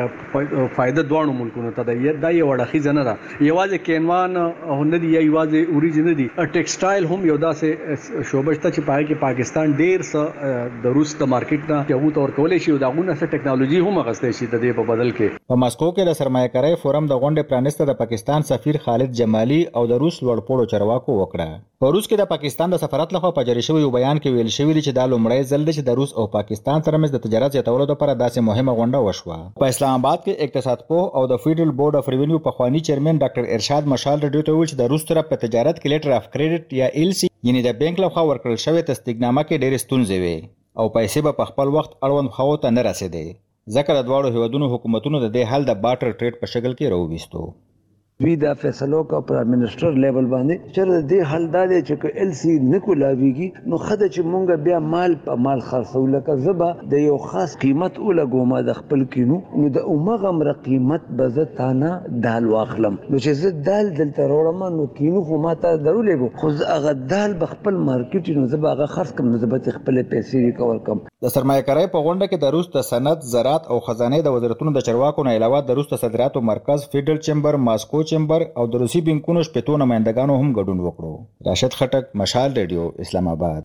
چې فائدہ دوه ملکونو ته دا یو وړخی نه ده. یوازې کینوان نه دی، یوازې اوریجن دی، ټیکسټایل هم یو داسې شوبه شته چې پای کې پاکستان ډیر څه د روس د مارکیټ نه یو تور کولې کولای شي دا غونه سره ټکنالوژي هم غستې شي د دې په بدل کې. په ماسکو کې د سرمایه‌کارۍ فورم د غونډې پرانیسته د پاکستان سفیر خالد جمالي او د روس لوړپوړو چارواکو وکړه. په روس کې د پاکستان د سفارت لخوا په جاری شوی بیان کې ویل شوی دی چې دا لومړی ځل دی چې د روس او پاکستان ترمنځ د تجارت زیاتولو لپاره داسې مهمه غونډه وشوه. په اسلام آباد کې اقتصاد پوه او د فیډرل بورډ اف ریونیو پخوانی چیرمن ډاکټر ارشاد مشال رډیو ته ویل چې د روس طرف په تجارت کې لیټر اف کریډټ یا ال سی یعنی د بانک لخوا ورکړل شوی تصدیقنامه کې ډېرې ستونزې وي او پیسې به په خپل وخت اړوند خواو ته نه رسېدې، ځکه د دواړو هیوادونو حکومتونو د دې حل د بارټر ټریډ په شکل کې راوویستو. وی دا فیصلو کا پرائم منسٹر لیول باندې چې دې حل دا دی چې ال سی نه کولاویږي نو خدای چې مونږ بیا مال په مال خرڅو لکه زبا د یو خاص قیمت ولګوم د خپل کینو نو د عمره مر قیمت بزتانه دال واخلم نو چې زه دال دلته وروړم نو کینو خو ماته درولېګو خو هغه دال بخپل مارکیټ نو زبا هغه خرڅ کوم نو زبا خپل پیسې ریکور کوم. د سرمایه‌کارۍ په غونډه کې د روس د صنعت، زراعت او خزانه د وزارتونو د چارواکو نه علاوه د روس د صادراتو مرکز فیډرل چیمبر، ماسکو چیمبر او د روسي بانکونو شپږ نمائندګانو هم ګډون وکړو. راشد خټک، مشال ریډیو، اسلام آباد.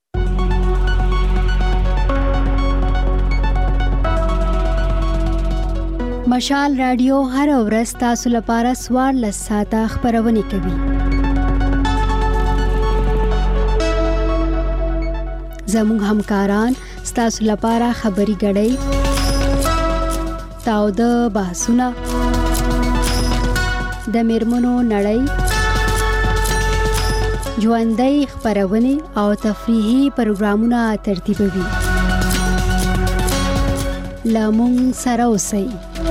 مشال رادیو هر ورځ تاسو لپاره 14 ساعته خبرونه کوي. زموږ همکاران ستاسو لپاره خبري غړي تاو د بحثونه د میرمنو نړۍ ژوندۍ خبرونه او تفریحي پروګرامونه ترتیبوي. لامون سره اوسئ.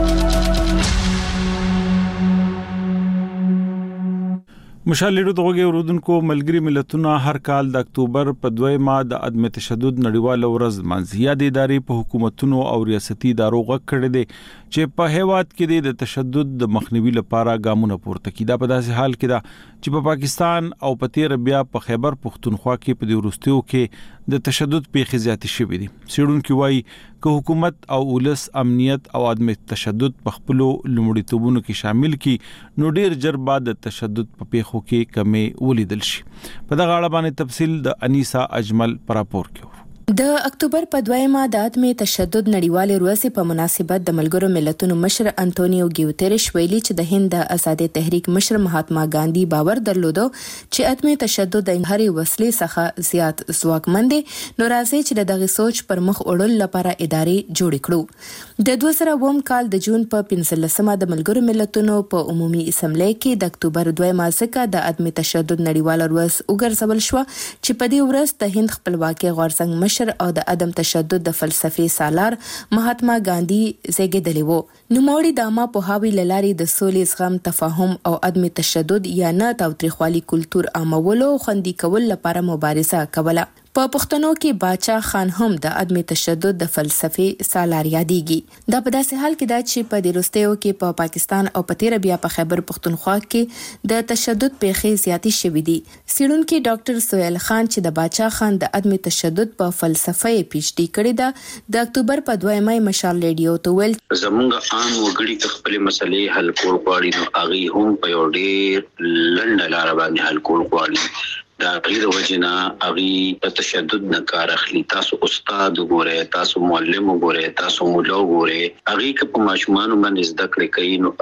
مشال ریډیو دغه اوردونکو ملګری ملتونه هر کال د اکتوبر په 2 د عدم تشدد نړیواله ورځ منځ یاد ادارې په حکومتونو او ریاستي ادارو غږ کړی دی چې په هیواد کې د تشدد د مخنیوي لپاره ګامونه پورته کړي. دا په داسې حال کې ده چې په پاکستان او په تیر بیا په خیبر پختونخوا کې په دې وروستیو کې د تشدد پیښې زیاتې شوې دي. څېړونکي وایي که حکومت او ولس امنیت او عدم تشدد په خپلو لومړیتوبونو کې شامل کړي نو ډیر ژر بعد د تشدد په پیښو کې کمې ولیدل شي. په دغه اړه باندې تفصیل د انیسا اجمل پر راپور کې. د اکتوبر په 2 د عدم تشدد نړیوال ورځ په مناسبت د ملګرو ملتونو مشر انټونیو ګیوتریش ویلي چې د هند د آزادۍ تحریک مشر مهاتما ګاندھی باور درلودو چې عدم تشدد د هرې وسلې څخه زیات ځواکمن دی نو راځي چې دغه سوچ پر مخ وړل لپاره ادارې جوړ کړو. د 2000 کال د جون په 15مه د ملګرو ملتونو په عمومي اسمبلی کې د اکتوبر 2 څخه د عدم تشدد نړیوال ورځ وګرځول شو چې په دې ورځ د هند خپلواکي غورځنګ مشر او د عدم تشدد د فلسفي سالار مهاتما ګاندھی زیږیدلی وو. نوموړي د عامه پوهاوي له لارې د سولې، زغم، تفاهم او عدم تشدد یا نه تاوتریخوالي کلتور عامولو او خوندي کول لپاره مبارزه کوله. په پښتنو کې باچا خان هم د عدم تشدد د فلسفي سالار یادېږي. دا په داسې حال کې ده چې په دې وروستیو کې په پاکستان او په تیر بیا په خیبر پښتونخوا کې د تشدد پیښې زیاتې شوې دي. څېړونکي ډاکټر سهیل خان چې د باچا خان د عدم تشدد په فلسفه یې پی ایچ ډي کړې ده د اکتوبر په 2 مشال ریډیو ته ویل زمونږ عام وګړي خپل مسلې حل کول غواړي نو هغه هم په یو ډېر لنډه لار باندې حل کول غواړي. دا غیر وجنا اغي تشدد نه کار اخلي. تاسو استاد وګوره، تاسو معلم وګوره، تاسو مولا وګوره، اغي که په ماشومان باندې زده کړې کوي نو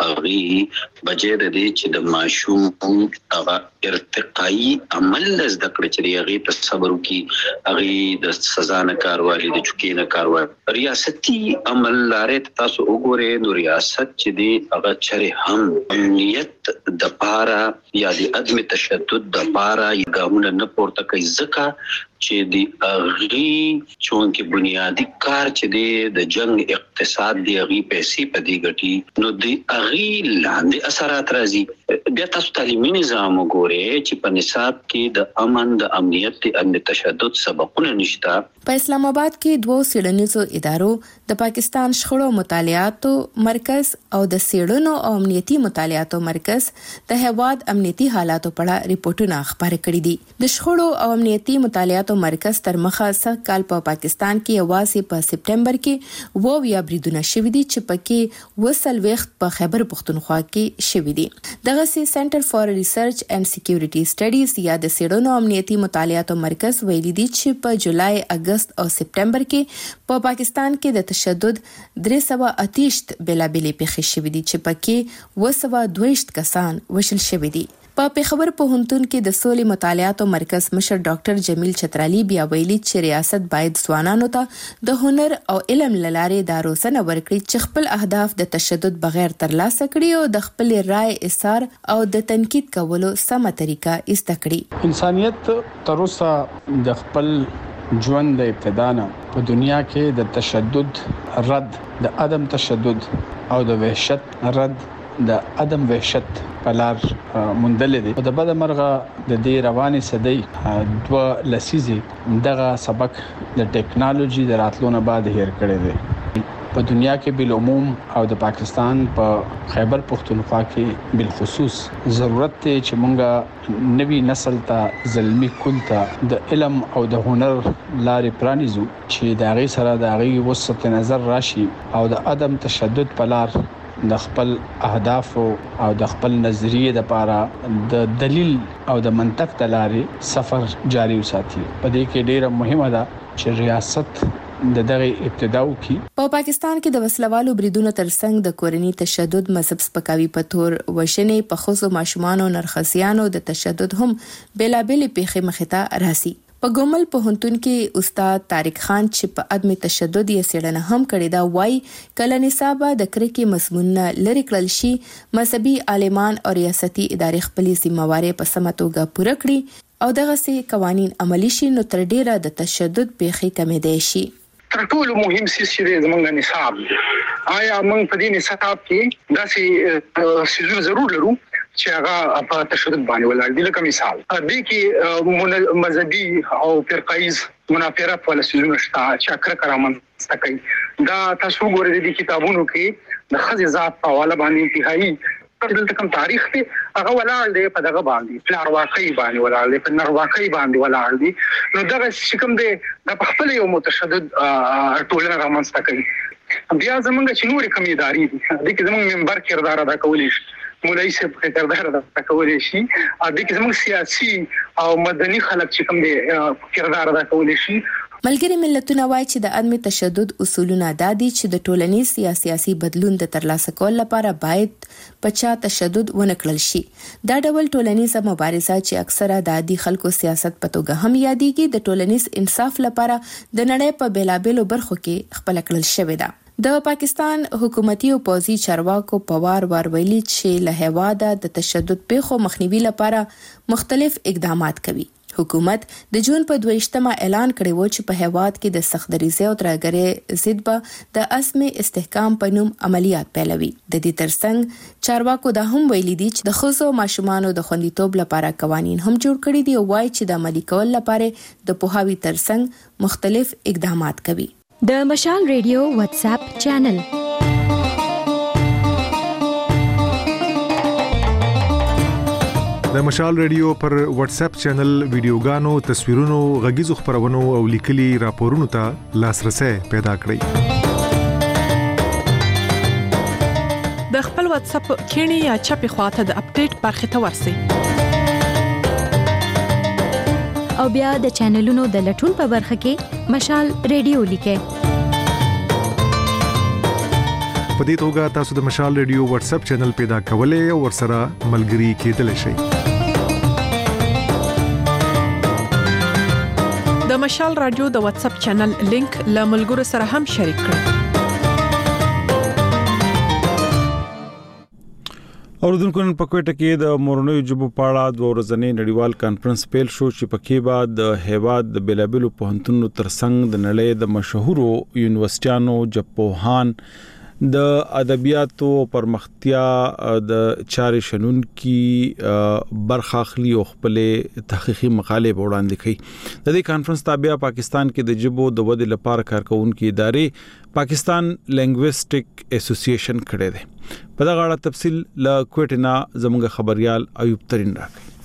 اغي بجې د دې چې د ماشوم هغه ارتقائي عمل زده کړې چې اغي په صبر وکي، اغي د سزا نه کاروالي، د چوکۍ نه کاروالي، ریاستي عمل لارې تاسو وګوره نو ریاست چې دی هغه چره هم امنیت د پاره یا د عدم تشدد د پاره ګامونه نه پورته کوي ځکه چې دی اغي چونکه بنیادی کار چې دی د جنگ اقتصاد دی اغي پیسې په دی ګټي نو دی اغي لاندې اثرات راځي. بیا تاسو تعلیمي نظام وګورئ چې په نصاب کې د امن، د امنیت، د عدم تشدد سبقونه نشته. په اسلام آباد کې 2 څېړنیزو ادارو د پاکستان شخړو مطالعاتو مرکز او د څېړنو او امنیتي مطالعاتو مرکز د هیواد امنیتي حالاتو په اړه ریپورتونه خبرې کړې دي. د شخړو او امنیتي مطالعاتو مطالعاتو مرکز تر مخه سږ کال په پاکستان کې یوازې په سپټمبر کې 20 بریدونه شوي دي چې پکې 20 په خیبر پختونخوا کې شوي دي. دغه سي سنټر فار ریسرچ اینڈ سکیورټي سټډیز یا د سیډونو امنیتي مطالعاتو مرکز ویلي دي چې په جولای، اگست او سپټمبر کې په پاکستان کې د تشدد 328 بېلابېلې پیښې شوي دي چې پکې 222 کسان وژل شوي دي. په پیښور پوهنتون کې د سولې مطالعاتو مرکز مشر ډاکټر جمیل چترالی بیا ویلي چې ریاست باید ځوانانو ته د هنر او علم لارې دا روزنه ورکړي چې خپل اهداف د تشدد بغیر ترلاسه کړي او د خپل رائے اثار او د تنقید کولو سمه طریقه زده کړي. انسانیت تر اوسه د خپل ژوند د ابتدا نه په دنیا کې د تشدد رد، د عدم تشدد او د وحشت رد، د عدم وحشت په لار مندل دي. د بده مرغه د دې رواني صدۍ 2 لسیزې دغه سبق د ټیکنالوژي د راتلونه بعد هیر کړی دی. په دنیا کې بل عموم او د پاکستان په خیبر پختونخوا کې بل خصوص ضرورت ته چې مونږه نوی نسل ته زلمی کول ته د علم او د هنر لارې پرانیزو چې د هغه سره د هغه وسط نظر راشي او د عدم تشدد په لار د خپل اهداف او د خپل نظریه د لپاره د دلیل او د منطق د لارې سفر جاری وساتي. په دې کې ډیره مهمه ده چې ریاست د دغه ابتداو کې په پاکستان کې د وسلوالو بریدونو ترڅنګ د کورنۍ تشدد، مذهب سپکاوي په تور وژنې، په ښځو، ماشومانو، نرخصیانو د تشدد هم بېلابېلې پیښې مخې ته راځي. په ګومل پوهنتون کې استاد طارق خان چې په عدم تشدد یې څېړنه هم کړې ده وایي کله نصابه د کرکې مضمونونه لرې کړل شي، مذهبي عالمان او ریاستي ادارې خپلې ذمہوارۍ په سمه توګه پوره کړي او دغسې قوانین عملي شي نو تر ډیره د تشدد پیښې کمېدای شي. تر ټولو مهم څه چې زموږ نصاب دی، آیا موږ په دې نصاب کې داسې څیزونه ضرور لرو چې هغه په تشدد باندې ولاړ دي. لکه مثال دې کې مذهبي او فرقایز منافرت ولا څیزونه شته چې کرکه رامنځته کوي. دا تاسو ګورئ د کتابونو کې د ښځې ذات په حواله باندې انتهایی دلته کوم تاریخ دی هغه ولاړ دی په دغه باندې پلارواکۍ باندې ولاړ دی، په نرواکۍ باندې ولاړ دی. نو دغه چې کوم دی د خپل یو متشدد ټولنه رامنځته کوي. بیا زمونږ چې نورې کومې ادارې دي دې کې زمونږ منبر کردار ادا کولی شي، مولوي صاحب کردار ادا کولی شي، دې کې زمونږ سیاسي او مدني خلک چې کوم دی کردار ادا کولی شي. ملګری ملتونه وایي چې د عدم تشدد اصولونه دا دي چې د ټولنیز یا سیاسي بدلون د ترلاسه کولو لپاره باید په چا تشدد ونه کړل شي. دا ډول ټولنیزه مبارزه چې اکثره د عادي خلکو سیاست په توګه هم یادېږي د ټولنیز انصاف لپاره د نړۍ په بیلابېلو برخو کې خپل کړل شوې ده. د پاکستان حکومتي او پوځي چارواکو په وار ویلي چې له هیواده د تشدد پیښو مخنیوي لپاره مختلف اقدامات کوي. حکومت د جون په 22مه اعلان کړی و چې په هیواد کې د سختدریزۍ او ترهګرۍ ضد به د عزم استحکام په نوم عملیات پیلوي. د دې ترڅنګ چارواکو دا هم ویلي دي چې د ښځو او ماشومانو د خوندیتوب لپاره قوانین هم جوړ کړي دي او وایي چې د عملي کولو لپاره د پوهاوي ترڅنګ مختلف اقدامات کوي. د مشال ریډیو واتس اپ چینل د مشال ریډیو پر واتس اپ چینل ویډیوګانو، تصویرونو، غږیزو خبرونو او لیکلي راپورونو ته لاسرسي پیدا کړئ. د خپل واتس اپ کینی یا چپی خواته د اپډیټ برخه ته ورسئ او بیا د چینلونو د لټون په برخه کې مشال ریډیو لیکئ. په دې توګه تاسو د مشال ریډیو واتس اپ چینل پیدا کولای او ورسره ملګري کېدلی شئ. د مشال رادیو د واتس اپ چینل لینک له ملګرو سره هم شریک کړئ. اوردونکو نن په کوټه کې د مورنیو ژبو په اړه د ورځنی نړیوال کانفرنس پیل شو چې پکې بعد د هیواد د بیلابلو پوهنتونونو ترڅنګ د نړۍ د مشهورو یونیورسيټانو ژبپوهان د ادبیاتو پرمختیا د چارې شنونکي برخه اخلي او خپل تحقیقي مقالې وړاندې کوي. د دې کانفرنس تابع پاکستان کې د ژبو د ودې لپاره کارکونکو ادارې پاکستان لینګویسټک اسوسییشن کړی دی. په دغه اړه تفصیل له کوټه نه زموږ خبريال ایوب ترين راکړي.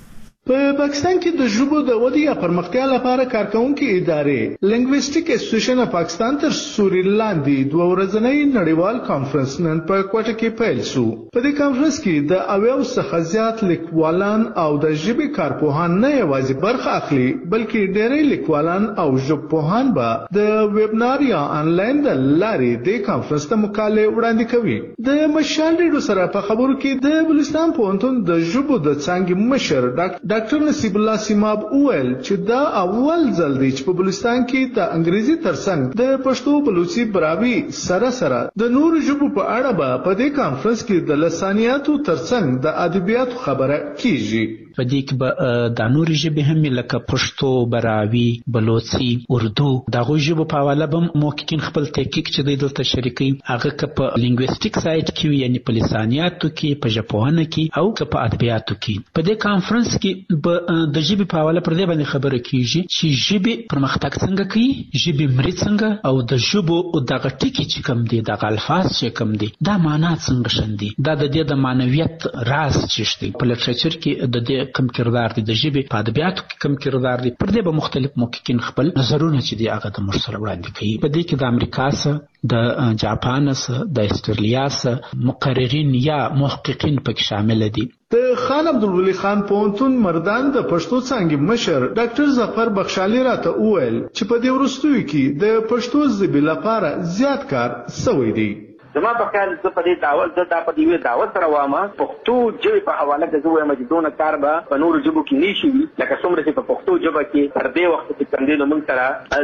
په پاکستان کې د ژبو د ودې یا پرمختیا لپاره کارکونکو ادارې لینګویسټیک اسوسییشن اف پاکستان تر سوري لاندې دوه ورځنی نړیوال کانفرنس نن په کوټه کې پیل شو. په دې کانفرنس کې د اویو څخه زیات لیکوالان او د ژبې کارپوهان نه یوازې برخه اخلي بلکې ډېری لیکوالان او ژبپوهان به د ویبنار یا انلاین د لارې د کانفرنس ته مقاله وړاندې کوي. د مشال ریډیو سره په خبرو کې د بلوچستان پوهنتون د ژبو د څانګې مشر ډاکټر نصیب الله سیماب وویل چې دا اول ځل دی چې په بلوچستان کې د انګریزي ترڅنګ د پښتو بلوچي براوي سره د نورو ژبو په اړه به په دې کانفرنس کې د لسانیاتو ترڅنګ د ادبیاتو خبره کیږي. په دې کې به د نورو ژبې هم لکه پښتو، براوي، بلوچي، اردو دغه ژبو په حواله به محققین خپل تحقیق چې دوی دلته شریکوي هغه که په لینګویسټیک سایت کې وي یعنی په لسانیاتو کې، په ژبپوهنه کې او که په ادبیاتو کې. په دې کانفرنس کې به د ژبې په حواله پر دې باندې خبره کیږي چې ژبې پرمختګ څنګه کوي، ژبې مري څنګه او د ژبو دغه ټکي چې کوم دي دغه الفاظ چې کوم دي دا معنا څنګه شندي، دا د دې د معنویت راز چې شته. په لټریچر کې د دې کم کردار دي، د ژبې په ادبیاتو کې کم کردار دي. پر دې به مختلف محققین خپل نظرونه چې دي هغه د موږ سره وړاندې کوي. په دې کې د امریکا سره، د جاپان سره، د استرالیا سره مقررین یا محققین پکې شامل دي. د خان عبدالولي خان پوهنتون مردان د پښتو څانګې مشر ډاکټر ظفر بخشالي راته وویل چې په دې وروستیو کې د پښتو ژبې لپاره زیات کار شوی دی. زما په خیال زه په دې دعوت دا په دې دعوت سره وامه پښتو ژبې په حواله کې زه وایم چې دونه کار به په نورو ژبو کې نشي لکه څومره چې په پښتو ژبه کې تر دې وخت کې کوم دي موږ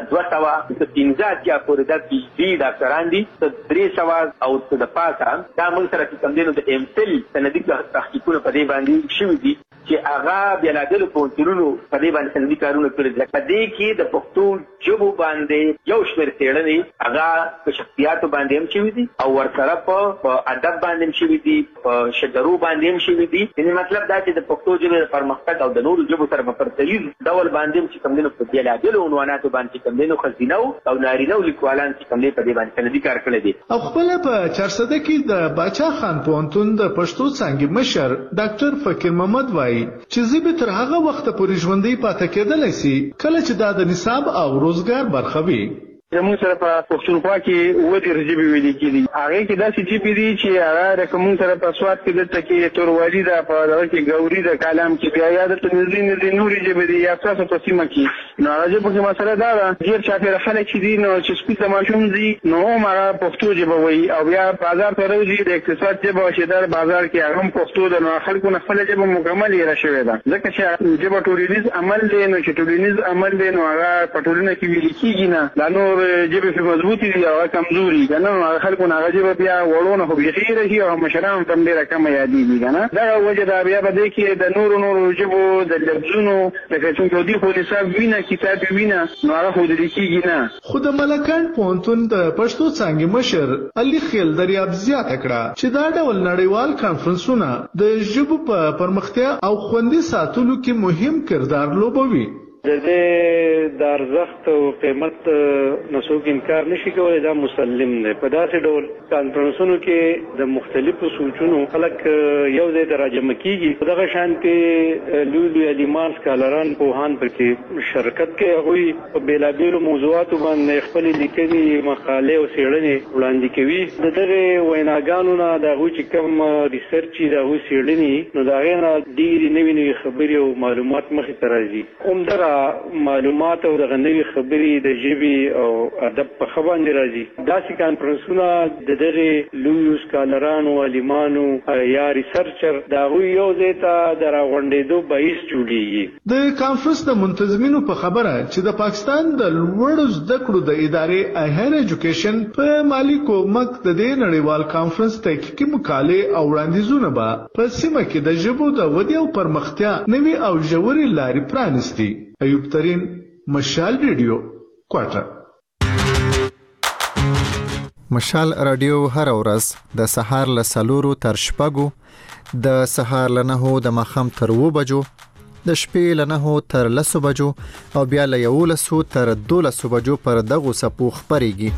سره 215 یا پورې د پی ایچ ډي ډاکټران دي 300 او د پاسه دا موږ سره کوم دي د ایم فل سندي تحقیقونه په دې باندې شوي دي چې هغه بلادل پونتونو په دې باندې سندي کارونه کړی دي. په دې کې د پښتو ژبو باندې یو شمېر څېړنې هغه په شخصیاتو باندې هم شوي دي او ورسره په ادب باندې هم شوي دي، په شجرو باندې هم شوي دي. یعنې مطلب دا چې د پښتو ژبې د پرمختګ او د نورو ژبو سره په پرتلیز ډول باندې هم چې کوم دي په بېلابېلو عنواناتو باندې چې کوم دي ښځینه او نارینه لیکوالان چې کوم دي په دې باندې سندي کار کړی دي. او خپله په 400 کې د باچا خان پوهنتون د پښتو څانګې مشر ډاکټر فقیر محمد وایي چې ژبې تر هغه وخته پورې ژوندۍ پاتې کېدلی سي کله چې دا د نصاب او روزګار برخه وي. زموږ سره په پښتونخوا کې اووه دېرش ژبې ویلې کېدي. هغې کې داسې ژبې دي چې هغه لکه موږ سره په سوات کې دلته کې توروالي ده، په دغه کې ګوري ده، کالام کې بیا یا دلته نږدې نورې ژبې دي یا ستاسو په سیمه کې. نو هغه ژبو کې مسله دا ده ډېر چاپېره خلک چې دي نو چې سکول ته ماشوم ځي نو هم هغه پښتو ژبه وایي او بیا بازار ته راوځي د اقتصاد ژبه چې دا بازار کې هغه هم پښتو ده. نو خلکو نه خپله ژبه مکمل هېره شوې ده ځکه چې ژبه ټولنیز عمل دی. نو چې ټولنیز عمل دی نو هغه په ټولنه کې ویل کېږي نه. دا نور ژبې مضبوطی دي او کمزوري کنه خلکو نه غږی بیا وړونه خو بيخي راشي او مشران تم ډیره کم یادېږي کنه. دا وجه دا بیا به کې د نورو ژبو د لفظونو لکه څنګه دوی خو حساب وینه کتاب وینه نو هغه خو د کېږي نه. خو د ملکان پوهنتون د پښتو څانګې مشر علي خیل دریاب زیاته کړه چې دا ډول نړیوال کانفرنسونه د ژبو په پرمختیا او خوندي ساتلو کې مهم کردار لوبوي. د دې د ارزښت او قیمت نه څوک انکار نشي کولی، دا مسلم دی. په داسې ډول کانفرنسونو کې د مختلفو سوچونو خلک یو ځای ته راجمع کېږي. په دغه شانتې لوی لوی علیمان سکالران پوهان پکې شرکت کوي. هغوی په بېلابېلو موضوعاتو باندې خپلې لیکنې مقالې او څېړنې وړاندې کوي. د دغې ویناګانو نه د هغوی چې کوم ریسرچ دي د هغوی څېړنې نو د هغې نه ډېرې نوې خبرې او معلومات مخې ته راځي. همدغه معلومات او دغه نوې خبرې د ژبې او ادب په ښه باندې راځي. داسې کانفرنسونه د دغې لویو سکالرانو عالمانو یا ریسرچر د هغوی یو ځای ته د راغونډېدو باعث جوړېږي. د کانفرنس د منتظمینو په خبره چې د پاکستان د لوړو زده کړو د ادارې هایر ایجوکیشن په مالي کومک د دې نړیوال کانفرنس تحقیقي مقالې او وړاندیزونه به په سیمه کې د ژبو د ودې او پرمختیا نوې او ژورې لارې پرانیستي. ایوب ترین، مشال ریډیو، کوټه. مشال رادیو هر ورځ د سهار له 4 تر 6، د سهار له 9 د ماښام تر 2 بجو، د شپې له 9 تر 10 بجو او بیا له 11 تر 12 بجو پر دغه سپو خبريږي.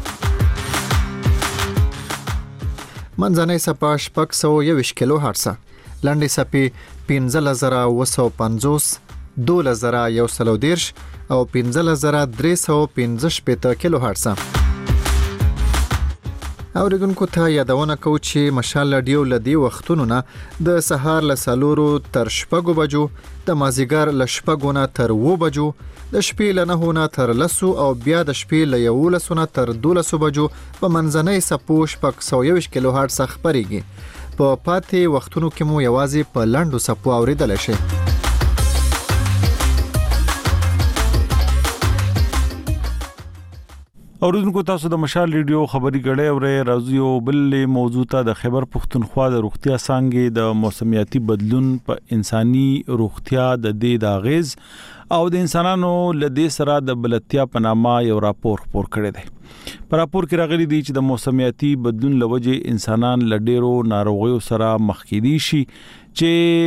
منځنۍ سپا 621 کیلو هرتز، لنډې سپې 15950 12130 او 15315 کیلو هرتز. اوریدونکو ته یادونه کو چې مشال رادیو لدی وختونو نه د سهار ل 4 تر 6 بجو، د مازیګر ل 6 نه تر 9 بجو، د شپې ل 9 نه تر 10 او بیا د شپې ل 11 نه تر 12 بجو په منځنۍ سپوش پک 120 کیلو هرتز خبريږي. په پاتې وختونو کې مو یوازې په لاندو سپو اوریدل شي. اوریدونکو تاسو د مشال ریډیو خبري غړې اورې راځي او بل موضوع ته د خیبر پښتونخوا د روغتیا څنګه د موسمیاتي بدلون په انساني روغتیا د دې د اغیز او د انسانانو لدې سره د بلتیا په نامه یو راپور خپور کړی دی. په راپور کې راغلي دی چې د موسمیاتي بدلون لوجه انسانان لډیرو ناروغیو سره مخ کېدي شي چې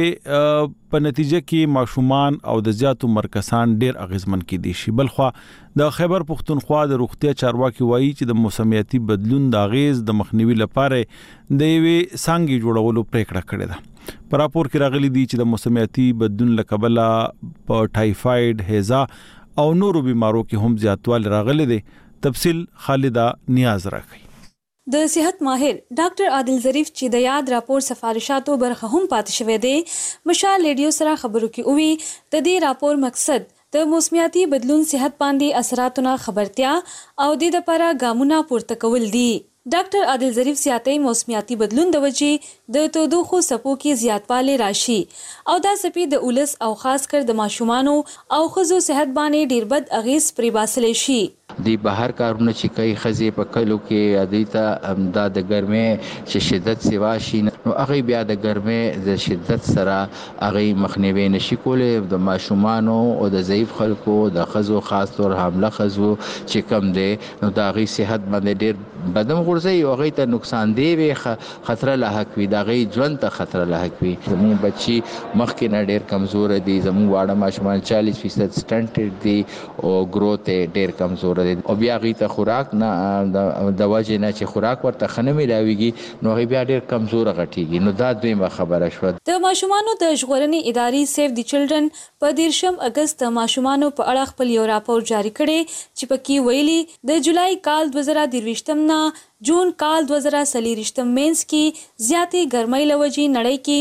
په نتیجه کې ماشومان او د زیاتو مرکزان ډیر اغیزمن کېدي شي. بلخو د خیبر پښتونخوا د روغتیا چارواکي وایي چې د موسمیاتي بدلون د اغیز د مخنیوي لپاره د یوې څنګه جوړولو پریکړه کړې ده. په راپور کې راغلي دی چې د موسمیاتي بدلون لکبله په ټایفاید، هیزا او نورو بیمارو کې هم زیاتوالی راغلي دي. تفصیل خالده نیاز راکړي. د صحت ماهر ډاکټر عادل ظریف چې د یاد راپور سفارشاتو برخه هم پاتې شوې دي، مشال ریډیو سره خبرو کې اووي د دې راپور مقصد د موسمیاتي بدلون صحت باندې اثراتونه خبرتیا او د لپاره ګامونه پورته کول دي. ډاکټر عادل ظریف سیاتي موسمیاتي بدلون د وجې د تودوخو سپو کې زیاتوالی راشي او دا سپي د اولس او خاص کر د ماشومانو او ښځو صحت باندې ډیر بد اغیز پرې باسلی شي. دی بهر کارونه چې کوي خزي په کلو کې ادیته امدا د ګرمه چې شدت سیوا شي نو هغه بیا د ګرمه د شدت سره هغه مخنیوي نشي کولای. د ماشومانو او د ضعیف خلکو د خزو خاص طور حامله خزو چې کم دي نو د هغه صحت باندې ډیر بدن غورځي او هغه ته نقصان دی وي خطر لاحق وي، د هغه ژوند ته خطر لاحق وي. زموږ بچي مخکې نه ډیر کمزور دي، زموږ واړه ماشومان 40% سټنټډ دي او گروث ډیر کمزور او بیا غي ته خوراک نه د وجه نه چې خوراک ورته خنه ملاويږي نو غي بیا ډیر کمزور غټيږي. نو دا دویمه خبره شو. د ماشومانو د ژغورنې ادارې سیف دی چلډرن په 13 اگست ماشومانو په اړه خپل یو راپور جاری کړي چې پکې ویلي د جولای کال 2023 نه جون کال 2023 مینس کې زیاتې ګرمۍ لوجي نړۍ کې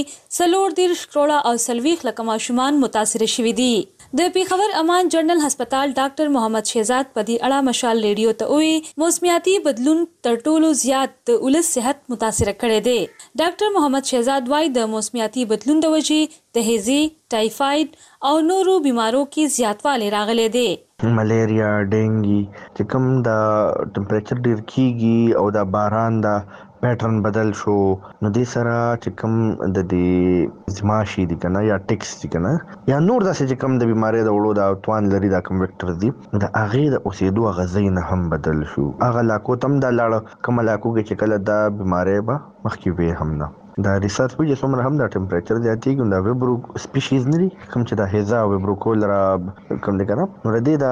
40 کروڑه او 40 لک ماشومان متاثر شوي دي. د پیښور امان جنرال هسپتال ډاکټر محمد شهزاد په دې اړه مشال ریډیو ته وی موسمیاتي بدلون تر ټولو زیات د اولس صحت متاثر کړي دي. ډاکټر محمد شهزاد وايي د موسمیاتي بدلون د وجې د هیزي، ټایفاید او نورو بیمارو کې زیاتوالی راغلي دي. ملیریا، ډینګي چې کوم د ټمپریچر ډیر کیږي او د باران د پیټرن بدل شو نو دې سره چې کوم د دې زماشي دي کنه یا ټیکس دي کنه یا نور داسې چې کوم د بیماری د وړو د توان لري دا کوم وکټر دي د اغه د اوسېدو غزین هم بدل شو. اغه لاکو تم د لاړ کوم لاکو کې چې کله د بیماری به مخکې وي هم نه دا ریسرچ په جسم هم د ټمپریچر زیاتېږي دا ویبرو سپیشیز نه دي کوم چې د هیزا او ویبرو کولرا کوم دي کنه نو د دې د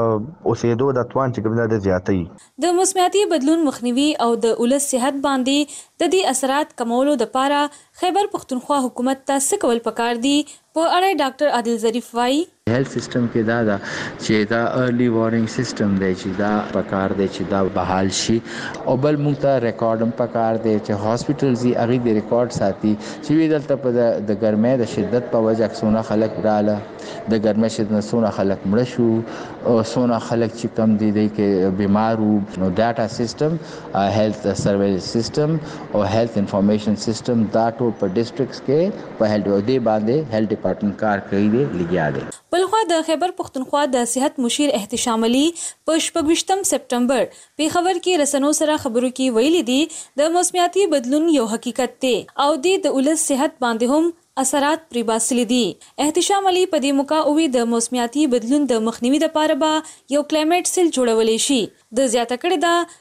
اوسېدو د توان چې کوم د زیاتې د موسمیاتي بدلون مخنیوي او د اولس صحت باندې د دې اثرات کمولو لپاره خیبر پښتونخوا حکومت ته څه کول پکار دي په اړه ډاکټر عادل ظریف وايي. هیلث سیستم کې دا چې دا ارلی وارنینګ سیستم دی چې دا پکار دی چې دا بحال شي او بل موږ ته ریکارډ هم پکار دی چې هاسپټلز یې هغه د ریکارډ ساتي چې دلته په د ګرمۍ د شدت په وجه څونه خلک رااله د ګرمۍ شدت څونه خلک مړ شو او څونه خلک چې کم دي کې بیمار وو. نو ډاټا سیستم، هیلث سرویلنس سیستم او هیلث انفارمیشن سیستم دا ټول په ډیسټریکټس کې په هیلث دی باندې هیلث ډپارټمنټ کار کوي دی لګیا دی. بلخوا د خیبر پښتونخوا د صحت مشیر احتشام علي په 28 سپټمبر پیښور کې رسنو سره خبرو کې ویلي دي د موسمیاتي بدلون یو حقیقت دی او د ولس صحت باندې هم اثرات پرې باسلي دي. احتشام علي په دې موقع اووي د موسمیاتي بدلون د مخنیوي لپاره به یو کلایمټ سیل جوړولې شي. د زیاته کړې ده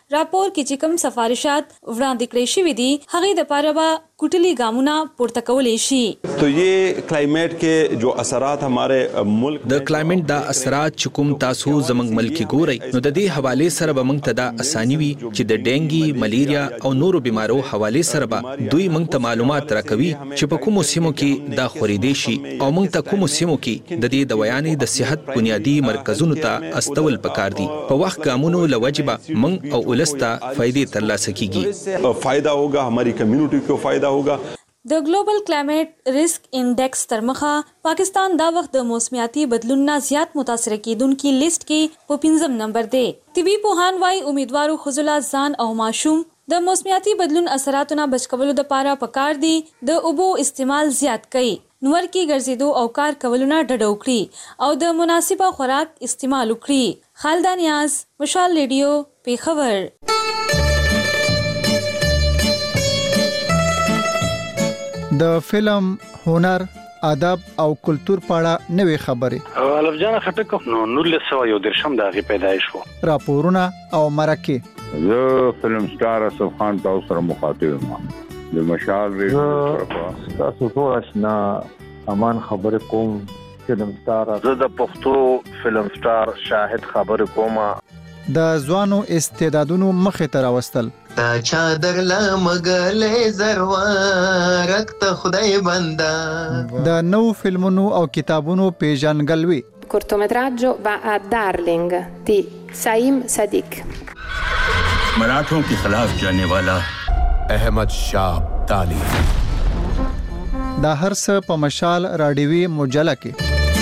راپور کې چې کوم سفارشات وړاندې کړی شوي دي هغه د پاره به کوټلي ګامونه پورته کولای شي. तो ये क्लाइमेट के जो असरात हमारे मुल्क د کلایمټ دا اثرات چې کوم تاسو زمنګ ملک ګورئ نو د دې حواله سره به موږ ته دا اساني وي چې د ډینګي ملیریا او نورو بیمارو حواله سره به دوی موږ ته معلومات راکوي چې په کومو سیمو کې دا خوريدي شي او موږ ته کومو سیمو کې د دې دوايانې د صحت بنیادی مرکزونو ته استول پکار دي په وخت ګامونو لوجبه موږ او ولستا فائدې ترلاسه کیږي. فائدہ ہوگا ہماری کمیونٹی کو فائدہ ہوگا. د ګلوبل کلایمټ ریسک انډیکس تر مخه پاکستان دا وخت د موسمیاتي بدلونونو زیات متاثر کیدونکو لیست کې په 5م نمبر دی. طبي پوهان وايي امیدوارو خزله ځان او ماشوم د موسمیاتي بدلون اثراتونو بچ کولو لپاره پکار دي د اوبو استعمال زیات کړي، نور کې ګرځېدو او کار کولونه ډډ وکړي او د مناسبه خوراک استعمال وکړي. خالده نیاز، مشال ریډیو، پیښور. د فلم، هنر، ادب او کلچر په اړه نوې خبرې. الف جان خټک نو 1913 د هغه پیدایش وو. راپورونه او مرکه. زه فلم سٹار اسف خان تاسو سره مخاطب یم. د مشال ریډیو تاسو ټول آشنا امان خبر کوم. فلم سٹار زه د پښتو فلم سٹار شاهد خبر کوم. د ځوانو استعدادونو مخې ته راوستل. تا چادر لمغلې زروارک ته خدای بندا. د نو فلمونو او کتابونو پیژنګلوي. cortometraggio va a Darling di Saim Sadiq. मराठों के खिलाफ जाने वाला अहमद शाह अब्दाली. دا هر څه په مشال راډیوي مجله کې.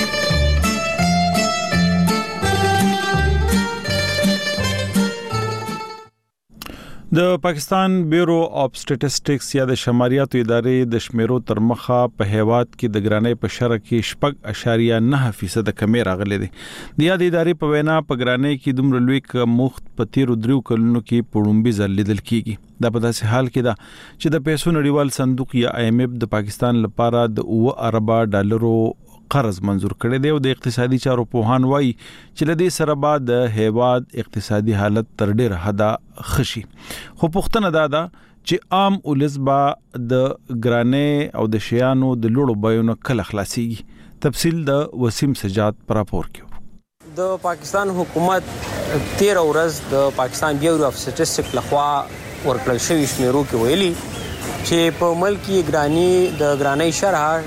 د پاکستان بیورو اف سټیټسټکس یا د شماریاتو ادارې د شمیرو تر مخه په هیواد کې د ګرانۍ په شرح کې 6.9% کمی راغلي دي. د یاد ادارې په وینا په ګرانۍ کې دومره لوی کمښت په تیرو 3 کلونو کې پړومبي ځل لیدل کیږي. دا په داسې حال کې ده چې د پیسو نړیوال صندوق یا IMF د پاکستان لپاره د 9 اربه ډالرو قرض منزور کړی دی او د اقتصادي چارو پوهان وایي چې لدې سره بعد د هیواد اقتصادي حالت تر ډیر حدا خشي. خو پوښتنه دا ده چې عام ولسبا د ګرانۍ او د شیانو د لوړو بیونو کله خلاصيږي. تفصیل د وسیم سجاد پر راپور کې. د پاکستان حکومت 13 ورځ د پاکستان بیورو اف سټیټسټک لخوا ورکړل شوی شمیرو کې ویلي چې په ملک کې ګرانۍ شرح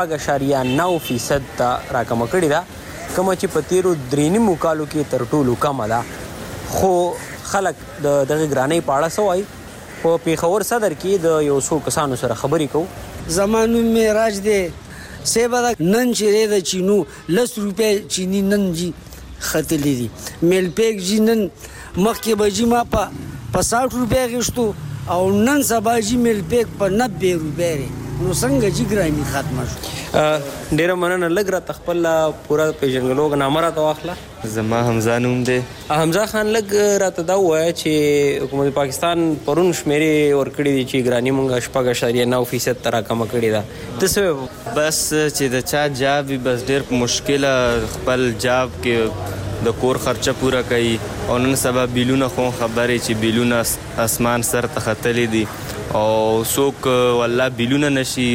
6.9% ته راکمه کړې ده، کومه چې په تیرو 3 کالو کې تر ټولو کمه ده. خو خلک د دغه ګرانۍ په اړه څه وایي؟ په پیښور صدر کې د یو څو کسانو سره خبرې کوو. زمانو معراج دی سیبا نن چې د چینو 10 روپے چینی نن جی خطلې دي میل پیک جی نن مخکې بجی ما په 60 روپے غشتو او نن سبا جی میل پیک په 90 روپے نو څنګه جی ګرانی ختمه شو. ډیره مننه لګ را تخپل پورا پیژنګلو نامه را واخله. زما حمزه نوم دی. حمزه خان لګ راته دا وایي چې حکومت پاکستان پرون شمیرې ورکړي دي چې ګرانی مونږه 6.9% تر کم کړي ده. تاسو بس چې د چا جاب بس ډیر مشکله خپل جاب کې د کور خرچه پورا کوي او نن سبا بیلونه خو خبرې چې بیلونه اسمان سر ته ختلې دي او څوک والله بیلونه نشي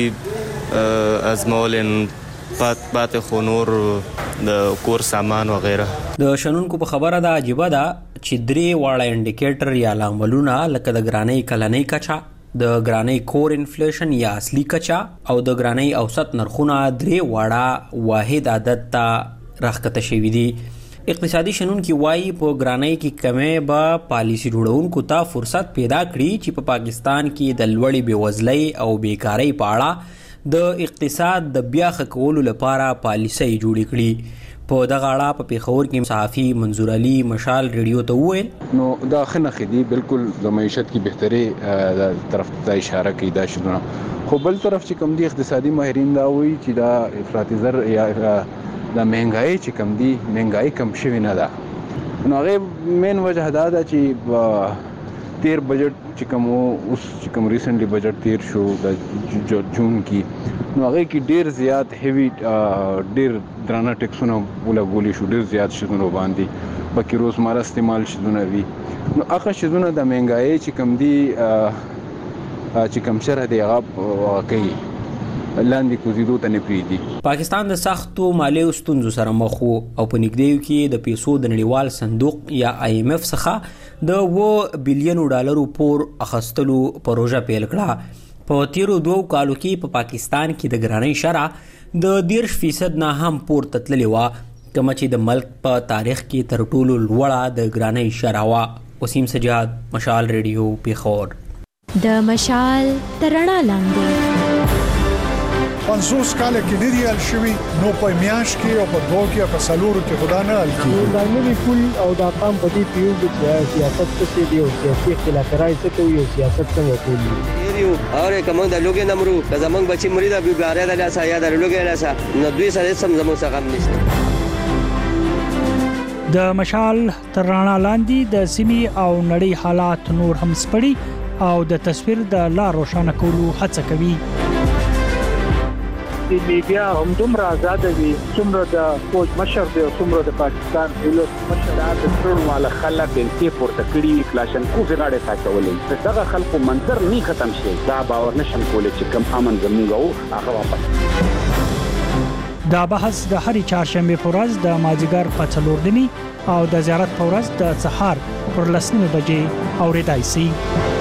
ازمولن پات خو نور د کور سامان وغیرہ. د شنونکو په خبره ده عجیبه ده چې 3 واړه انډیکیټر یا لاملونه لکه د ګرانۍ کلنۍ کچا، د ګرانۍ کور انفلیشن یا اصلي کچا او د ګرانۍ اوسط نرخونه 3 واړه واحد عدد ته راښکته شوي دي. اقتصادي شنونکي وایي په ګرانۍ کې کمې به پالیسي جوړونکو ته فرصت پیدا کړي چې په پاکستان کې د لوړې بېوزلۍ او بیکارۍ په اړه د اقتصاد د بیا ښه کولو لپاره پالیسۍ جوړې کړي. په دغه اړه په پیښور کې صحافي منظور علي مشال ریډیو ته وویل نو دا ښه نښې دي، بالکل د معیشت کې بهتري طرف ته اشاره کوي دا شنونه. خو بل طرف چې کوم دي اقتصادي ماهرین دا وایي چې دا افراطي زر یا د مهنګای چې کم دي مهنګای کم شوی نه ده. نو هغه مین وجه دا ده چې تیر بجټ چې کوم اوس چې کوم ریسنټلی بجټ تیر شو د جون کې نو هغه کې ډیر زیات هیوی ډیر درانه ټیکسونه ولګولې شو، ډیر زیات شیدونه باندې بکې روزمره استعمال شیدونه وي. نو هغه شیدونه د مهنګایي چې کوم دی چې کوم شره دی هغه کوي لاندې کوزیدو ته نه پریږدي. پاکستان د سختو مالي ستونزو سره مخ وو او په نږدې کې د پیسو د نړیوال صندوق یا IMF څخه د $1 بلین پور اخستلو پروژه پیل کړه. په تیرو 2 کالو کې په پاکستان کې د ګرانۍ شرح د 10% نه هم پورته تللې وه، کومه چې د ملک په تاریخ کې تر ټولو لوړه د ګرانۍ شرح وه. وسیم سجاد، مشال ریډیو، پیښور. د مشال تر رڼا لاندې 50 کاله کې ډېری حل شوي، نو په میاش کې او په 2 کې او په 4 کې خدا نه حل کیږي. دا نوی پول او دا قام په دې پیو چې سیاست څه دی او سیاسي اختلافات څه کوي او سیاست څنګه کوي. یو اور کوم د لوګي نمرو د زمنګ بچي مرید ابي بارے د لاسه یا د لوګي لاسه نو دوی سره سم زمو څخه غم نشته. د مشال تر رڼا لاندې د سیمې او نړۍ حالات نور هم سپړي او د تصویر د لا روښانه کولو هڅه کوي. د میډیا هم دومره آزاد دي څومره د فوج مشر دی او څومره د پاکستان پولیس مشر د ټول مال خلک د پورته کړي کلاشن کو غاړه ساتولې دغه خلکو منظر نه ختم شي. دا باور نشم کولای چې کم امن زموږ هغه واپس. دا بحث د هرې چهارشنبه په ورځ د مازیګر په 4 او د زیارت په ورځ د سهار پر 10 بجې اورېدای شي.